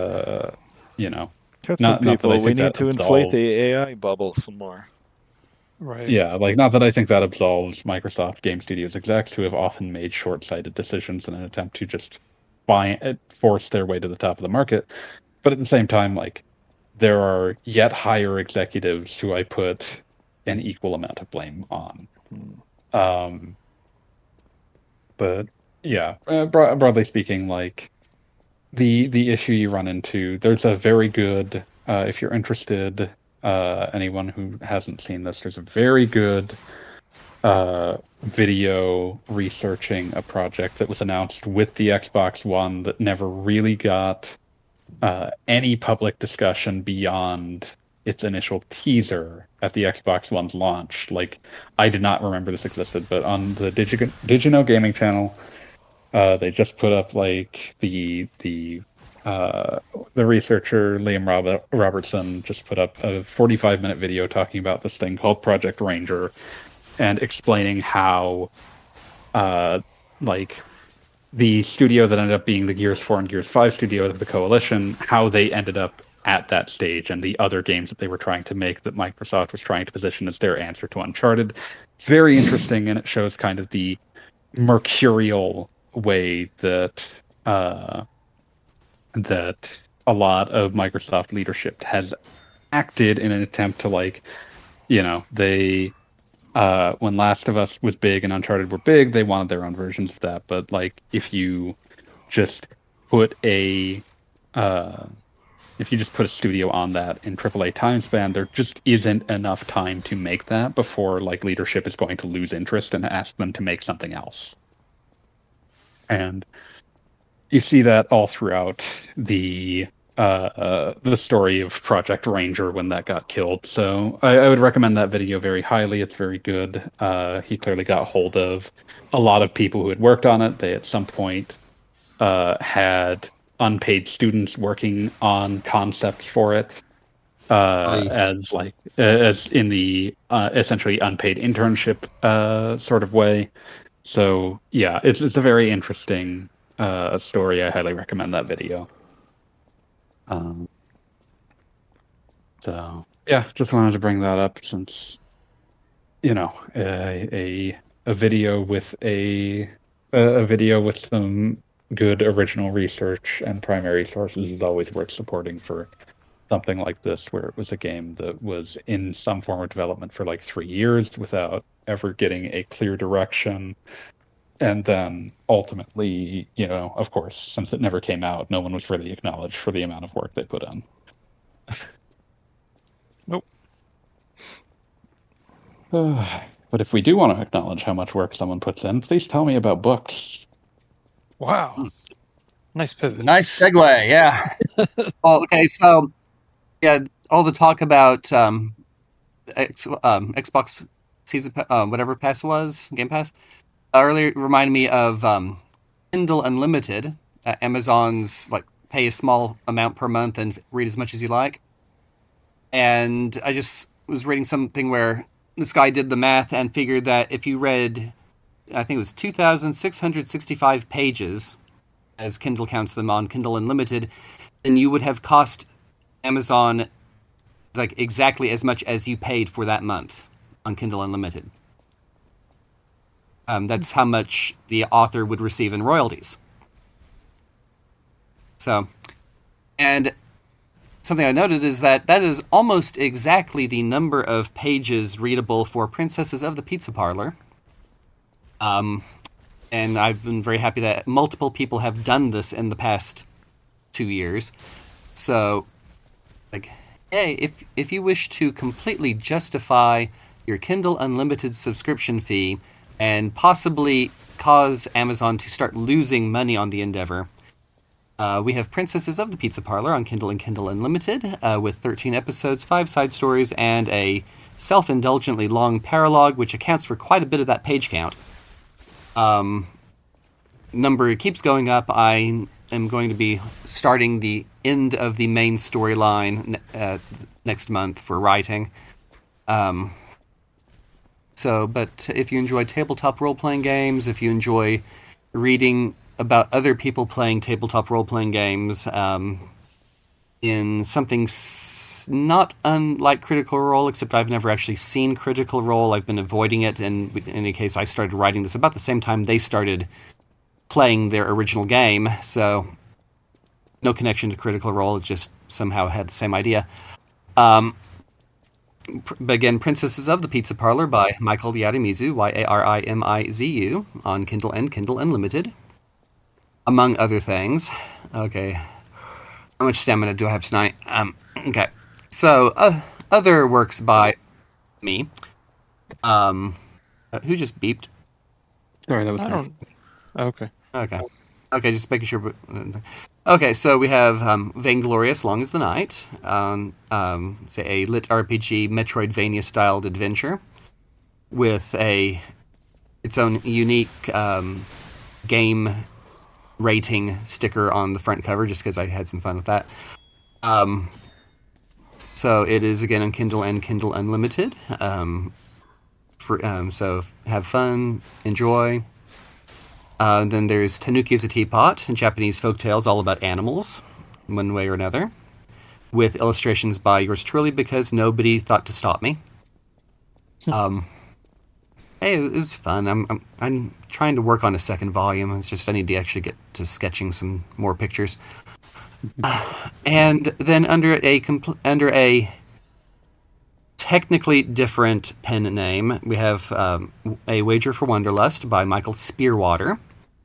cut some people. We need to inflate the AI bubble some more. Right. Yeah, like not that I think that absolves Microsoft Game Studios execs who have often made short-sighted decisions in an attempt to just force their way to the top of the market. But at the same time, like there are yet higher executives who I put an equal amount of blame on. But yeah, broadly speaking, like the issue you run into, there's a very good, if you're interested, anyone who hasn't seen this, there's a very good video researching a project that was announced with the Xbox One that never really got any public discussion beyond its initial teaser at the Xbox One's launch. Like, I did not remember this existed, but on the Digino Gaming channel, they just put up like the researcher Liam Robertson just put up a 45-minute video talking about this thing called Project Ranger and explaining how like the studio that ended up being the Gears 4 and Gears 5 studio of the Coalition, how they ended up at that stage and the other games that they were trying to make that Microsoft was trying to position as their answer to Uncharted. It's very interesting, and it shows kind of the mercurial way that that a lot of Microsoft leadership has acted in an attempt to, like, you know, they when Last of Us was big and Uncharted were big, they wanted their own versions of that. But like, if you just put a studio on that in AAA time span, there just isn't enough time to make that before like leadership is going to lose interest and ask them to make something else. And you see that all throughout the story of Project Ranger when that got killed. So I would recommend that video very highly. It's very good. He clearly got hold of a lot of people who had worked on it. They at some point had unpaid students working on concepts for it, as in the essentially unpaid internship sort of way. So yeah, it's a very interesting story. I highly recommend that video. So yeah, just wanted to bring that up since, you know, a video with a video with some good original research and primary sources is always worth supporting for something like this, where it was a game that was in some form of development for like 3 years without ever getting a clear direction. And then ultimately, you know, of course, since it never came out, no one was really acknowledged for the amount of work they put in. Nope. But if we do want to acknowledge how much work someone puts in, please tell me about books. Wow. Nice pivot. Nice segue, yeah. Okay, so, yeah, all the talk about Xbox season, whatever pass was, Game Pass, earlier reminded me of Kindle Unlimited, Amazon's, like, pay a small amount per month and read as much as you like. And I just was reading something where this guy did the math and figured that if you read, I think it was 2,665 pages, as Kindle counts them on Kindle Unlimited, then you would have cost Amazon like exactly as much as you paid for that month on Kindle Unlimited. That's how much the author would receive in royalties. So, and something I noted is that is almost exactly the number of pages readable for Princesses of the Pizza Parlor. And I've been very happy that multiple people have done this in the past 2 years. So, like, hey, if you wish to completely justify your Kindle Unlimited subscription fee and possibly cause Amazon to start losing money on the endeavor, we have Princesses of the Pizza Parlor on Kindle and Kindle Unlimited, with 13 episodes, 5 side stories, and a self-indulgently long paralogue, which accounts for quite a bit of that page count. Number keeps going up. I am going to be starting the end of the main storyline next month for writing. But if you enjoy tabletop role-playing games, if you enjoy reading about other people playing tabletop role-playing games, in something not unlike Critical Role, except I've never actually seen Critical Role. I've been avoiding it, and in any case, I started writing this about the same time they started playing their original game, so no connection to Critical Role. It just somehow had the same idea. Again, Princesses of the Pizza Parlor by Michael Yarimizu, Yarimizu, on Kindle and Kindle Unlimited, among other things. Okay, how much stamina do I have tonight? Okay, so other works by me. Who just beeped? Sorry, that was me. Okay, just making sure. Okay, so we have Vainglorious, Long as the Night, say a lit RPG Metroidvania-styled adventure with its own unique game rating sticker on the front cover, just because I had some fun with that. So it is, again, on Kindle and Kindle Unlimited. So have fun, enjoy. Then there's Tanuki as a Teapot, Japanese folktales all about animals, one way or another, with illustrations by yours truly, because nobody thought to stop me. Hey, it was fun. I'm trying to work on a second volume. It's just I need to actually get to sketching some more pictures. And then under a technically different pen name, we have A Wager for Wanderlust by Michael Spearwater,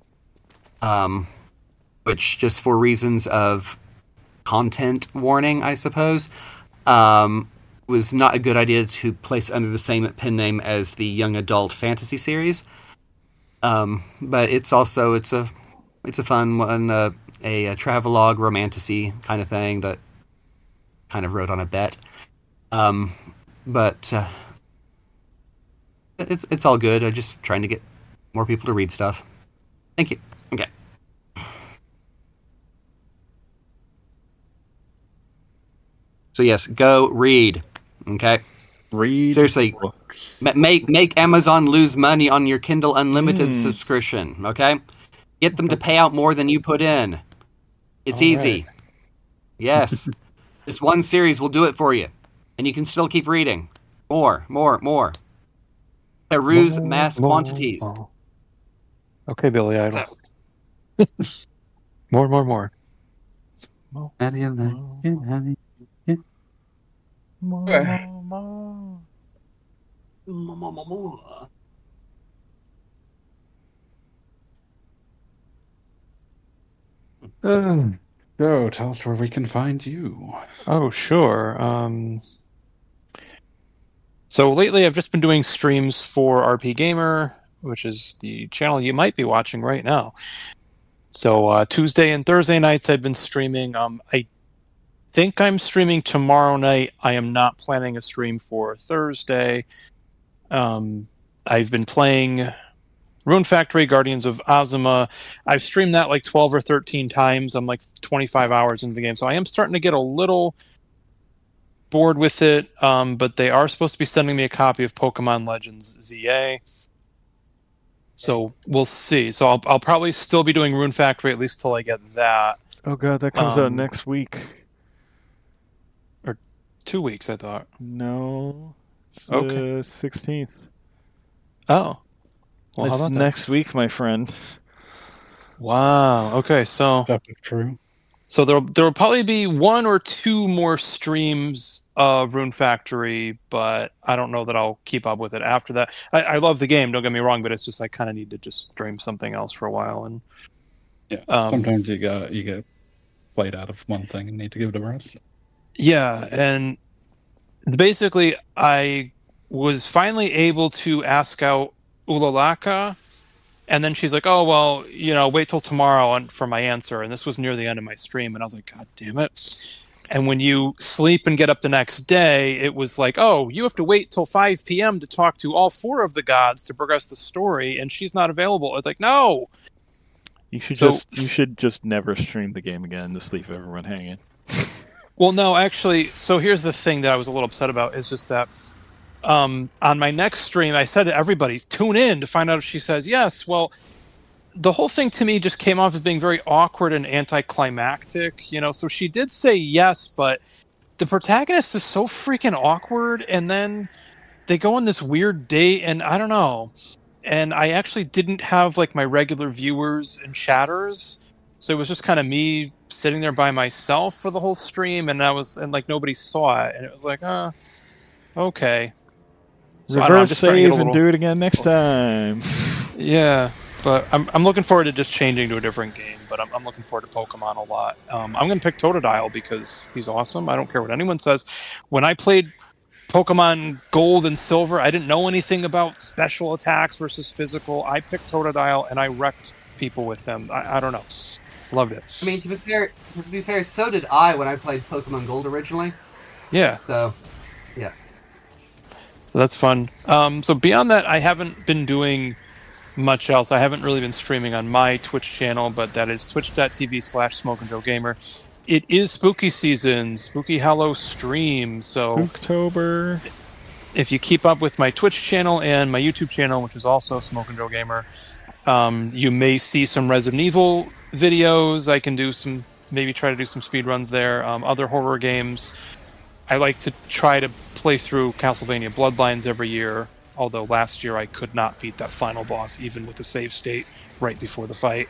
which, just for reasons of content warning, I suppose, was not a good idea to place under the same pen name as the young adult fantasy series. But it's a fun one, a travelogue romantasy kind of thing that kind of wrote on a bet. But it's all good. I'm just trying to get more people to read stuff. Thank you. Okay. So yes, go read. Okay. Read. Seriously, make Amazon lose money on your Kindle Unlimited subscription. Okay, get them to pay out more than you put in. It's easy. Right. Yes, this one series will do it for you. And you can still keep reading. More. Peruse mass quantities. Okay, Billy Idol. More. How do you like it, honey? More. So, tell us where we can find you. Oh, sure. So lately I've just been doing streams for RP Gamer, which is the channel you might be watching right now. So Tuesday and Thursday nights I've been streaming. I think I'm streaming tomorrow night. I am not planning a stream for Thursday. I've been playing Rune Factory, Guardians of Azuma. I've streamed that like 12 or 13 times. I'm like 25 hours into the game. So I am starting to get a little bored with it. But they are supposed to be sending me a copy of Pokemon Legends ZA. So we'll see. So I'll probably still be doing Rune Factory at least till I get that. Oh god, that comes out next week. Or 2 weeks, I thought. No. It's okay. The 16th. Oh. Well, it's how about next week, my friend. Wow. Okay, so That's true. So there'll probably be 1 or 2 more streams of Rune Factory, but I don't know that I'll keep up with it after that. I love the game, don't get me wrong, but it's just I kind of need to just stream something else for a while. And yeah, sometimes you get played out of one thing and need to give it a rest. Yeah, and basically I was finally able to ask out Ulalaka. And then she's like, oh, well, wait till tomorrow for my answer. And this was near the end of my stream. And I was like, God damn it. And when you sleep and get up the next day, it was like, oh, you have to wait till 5 p.m. to talk to all 4 of the gods to progress the story. And she's not available. It's like, no. You should just never stream the game again. Just leave everyone hanging. Well, no, actually. So here's the thing that I was a little upset about is just that. On my next stream, I said to everybody, tune in to find out if she says yes. Well, the whole thing to me just came off as being very awkward and anticlimactic. So she did say yes, but the protagonist is so freaking awkward, and then they go on this weird date, and I don't know. And I actually didn't have like my regular viewers and chatters, so it was just kind of me sitting there by myself for the whole stream, and like nobody saw it, and it was like, okay. So reverse save and do it again next time. Yeah, but I'm looking forward to just changing to a different game. But I'm looking forward to Pokemon a lot. I'm going to pick Totodile because he's awesome. I don't care what anyone says. When I played Pokemon Gold and Silver, I didn't know anything about special attacks versus physical. I picked Totodile and I wrecked people with him. I don't know. Loved it. I mean, to be fair, so did I when I played Pokemon Gold originally. Yeah. So, yeah. That's fun. So beyond that, I haven't been doing much else. I haven't really been streaming on my Twitch channel, but that is twitch.tv/SmokeandJoeGamer. It is spooky season, Spooky Hollow stream. So Spooktober. If you keep up with my Twitch channel and my YouTube channel, which is also Smoke and Joe Gamer, you may see some Resident Evil videos. I can maybe try to do some speed runs there. Other horror games. I like to try to play through Castlevania Bloodlines every year, although last year I could not beat that final boss, even with the save state right before the fight.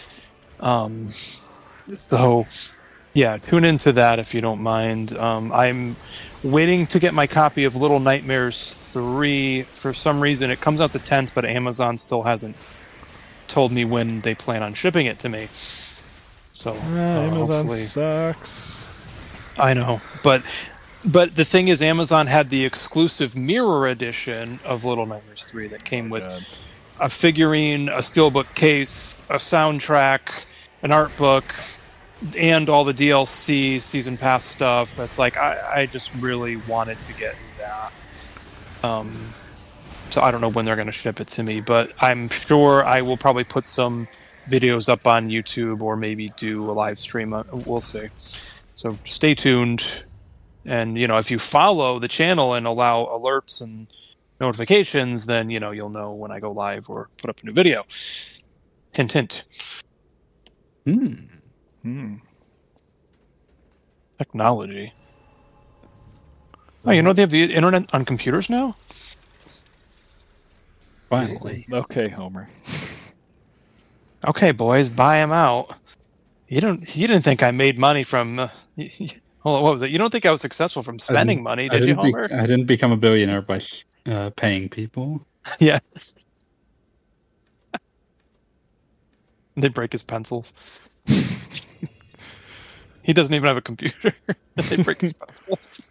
So, yeah, tune into that if you don't mind. I'm waiting to get my copy of Little Nightmares 3. For some reason, it comes out the 10th, but Amazon still hasn't told me when they plan on shipping it to me. So, Amazon sucks. I know, but the thing is, Amazon had the exclusive mirror edition of Little Nightmares 3 that came with a figurine, a steelbook case, a soundtrack, an art book, and all the DLC, season pass stuff. It's like, I just really wanted to get that. So I don't know when they're going to ship it to me, but I'm sure I will probably put some videos up on YouTube or maybe do a live stream. We'll see. So stay tuned. And, if you follow the channel and allow alerts and notifications, then, you'll know when I go live or put up a new video. Hint, hint. Technology. Oh, they have the internet on computers now? Finally. Okay, Homer. Okay, boys, buy them out. You didn't think I made money from... Hold on, what was it? You don't think I was successful from spending money, did you, Homer? I didn't become a billionaire by paying people. Yeah. They break his pencils. He doesn't even have a computer. They break his pencils.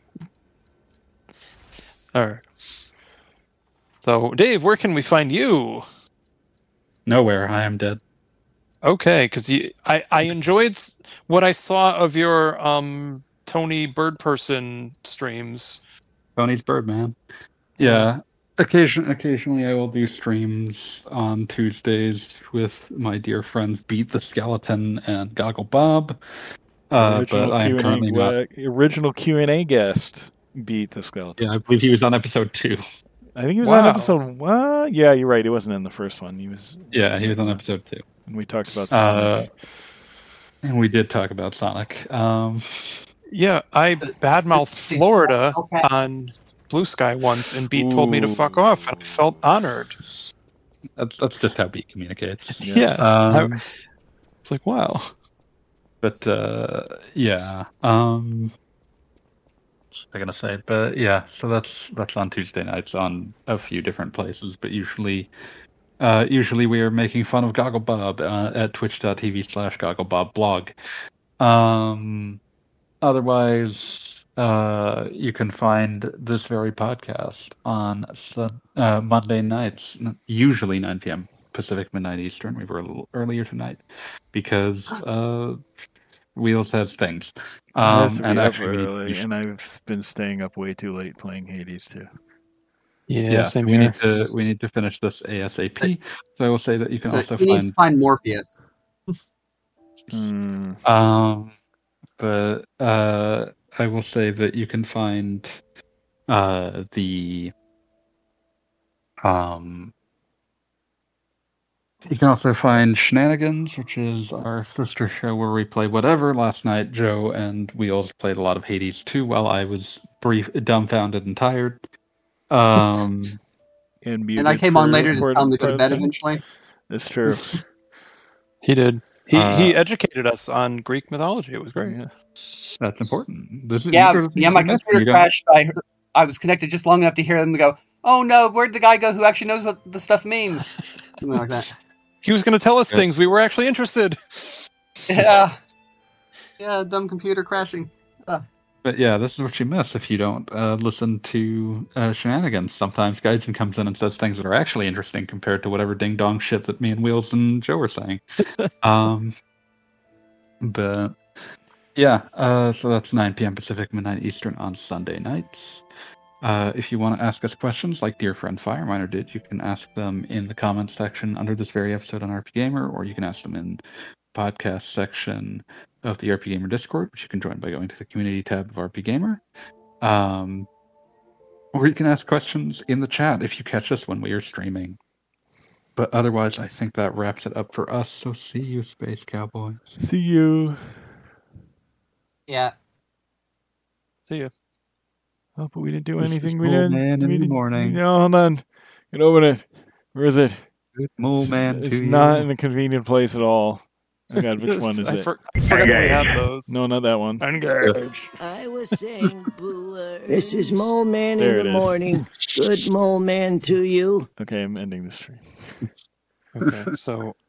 All right. So, Dave, where can we find you? Nowhere. I am dead. Okay, because I enjoyed what I saw of your Tony Birdperson streams. Tony's Birdman. Yeah. Occasionally I will do streams on Tuesdays with my dear friends Beat the Skeleton and Goggle Bob. But I am currently not... Original Q&A guest, Beat the Skeleton. Yeah, I believe he was on episode 2. I think he was on episode 1. Yeah, you're right. He wasn't in the first one. He was on episode 2. And we talked about Sonic. And we did talk about Sonic. Yeah, I badmouthed Florida on Blue Sky once, and Beat told me to fuck off, and I felt honored. That's just how Beat communicates. Yes. It's like, wow. But yeah. What was I gonna say? But yeah, so that's on Tuesday nights on a few different places, but usually we are making fun of Goggle Bob at twitch.tv/GoggleBobblog. Otherwise, you can find this very podcast on Monday nights, usually 9 p.m. Pacific, midnight Eastern. We were a little earlier tonight because Wheels has things. And actually, and I've been staying up way too late playing Hades too. Yeah, same here. We need to finish this ASAP. So I will say that you can also find Morpheus. But I will say that you can find the You can also find Shenanigans, which is our sister show where we play whatever. Last night, Joe and Wheels played a lot of Hades 2 while I was dumbfounded and tired. And I came on later to tell him to go to bed eventually. That's true. He did. He educated us on Greek mythology. It was great. Yeah. That's important. My computer crashed. I was connected just long enough to hear them go, "Oh no, where'd the guy go who actually knows what the stuff means?" Something like that. He was going to tell us things. We were actually interested. Yeah, dumb computer crashing. But yeah, this is what you miss if you don't listen to Shenanigans. Sometimes Gaijin comes in and says things that are actually interesting compared to whatever ding-dong shit that me and Wheels and Joe were saying. But yeah, so that's 9 p.m. Pacific, midnight Eastern on Sunday nights. If you want to ask us questions like dear friend Fireminer did, you can ask them in the comments section under this very episode on RP Gamer, or you can ask them in the podcast section of the RP Gamer Discord, which you can join by going to the community tab of RP Gamer. Or you can ask questions in the chat if you catch us when we are streaming. But otherwise, I think that wraps it up for us. So see you, Space Cowboys. See you. Yeah. See you. Oh, but we didn't do anything. We didn't. Man in the morning. No, hold on. Can open it. Where is it? Good mole man. It's not in a convenient place at all. Oh God, which one is it? I forgot we had those. No, not that one. Engage. I was saying, Booer. This is Mole Man in the morning. Good Mole Man to you. Okay, I'm ending the stream. Okay, so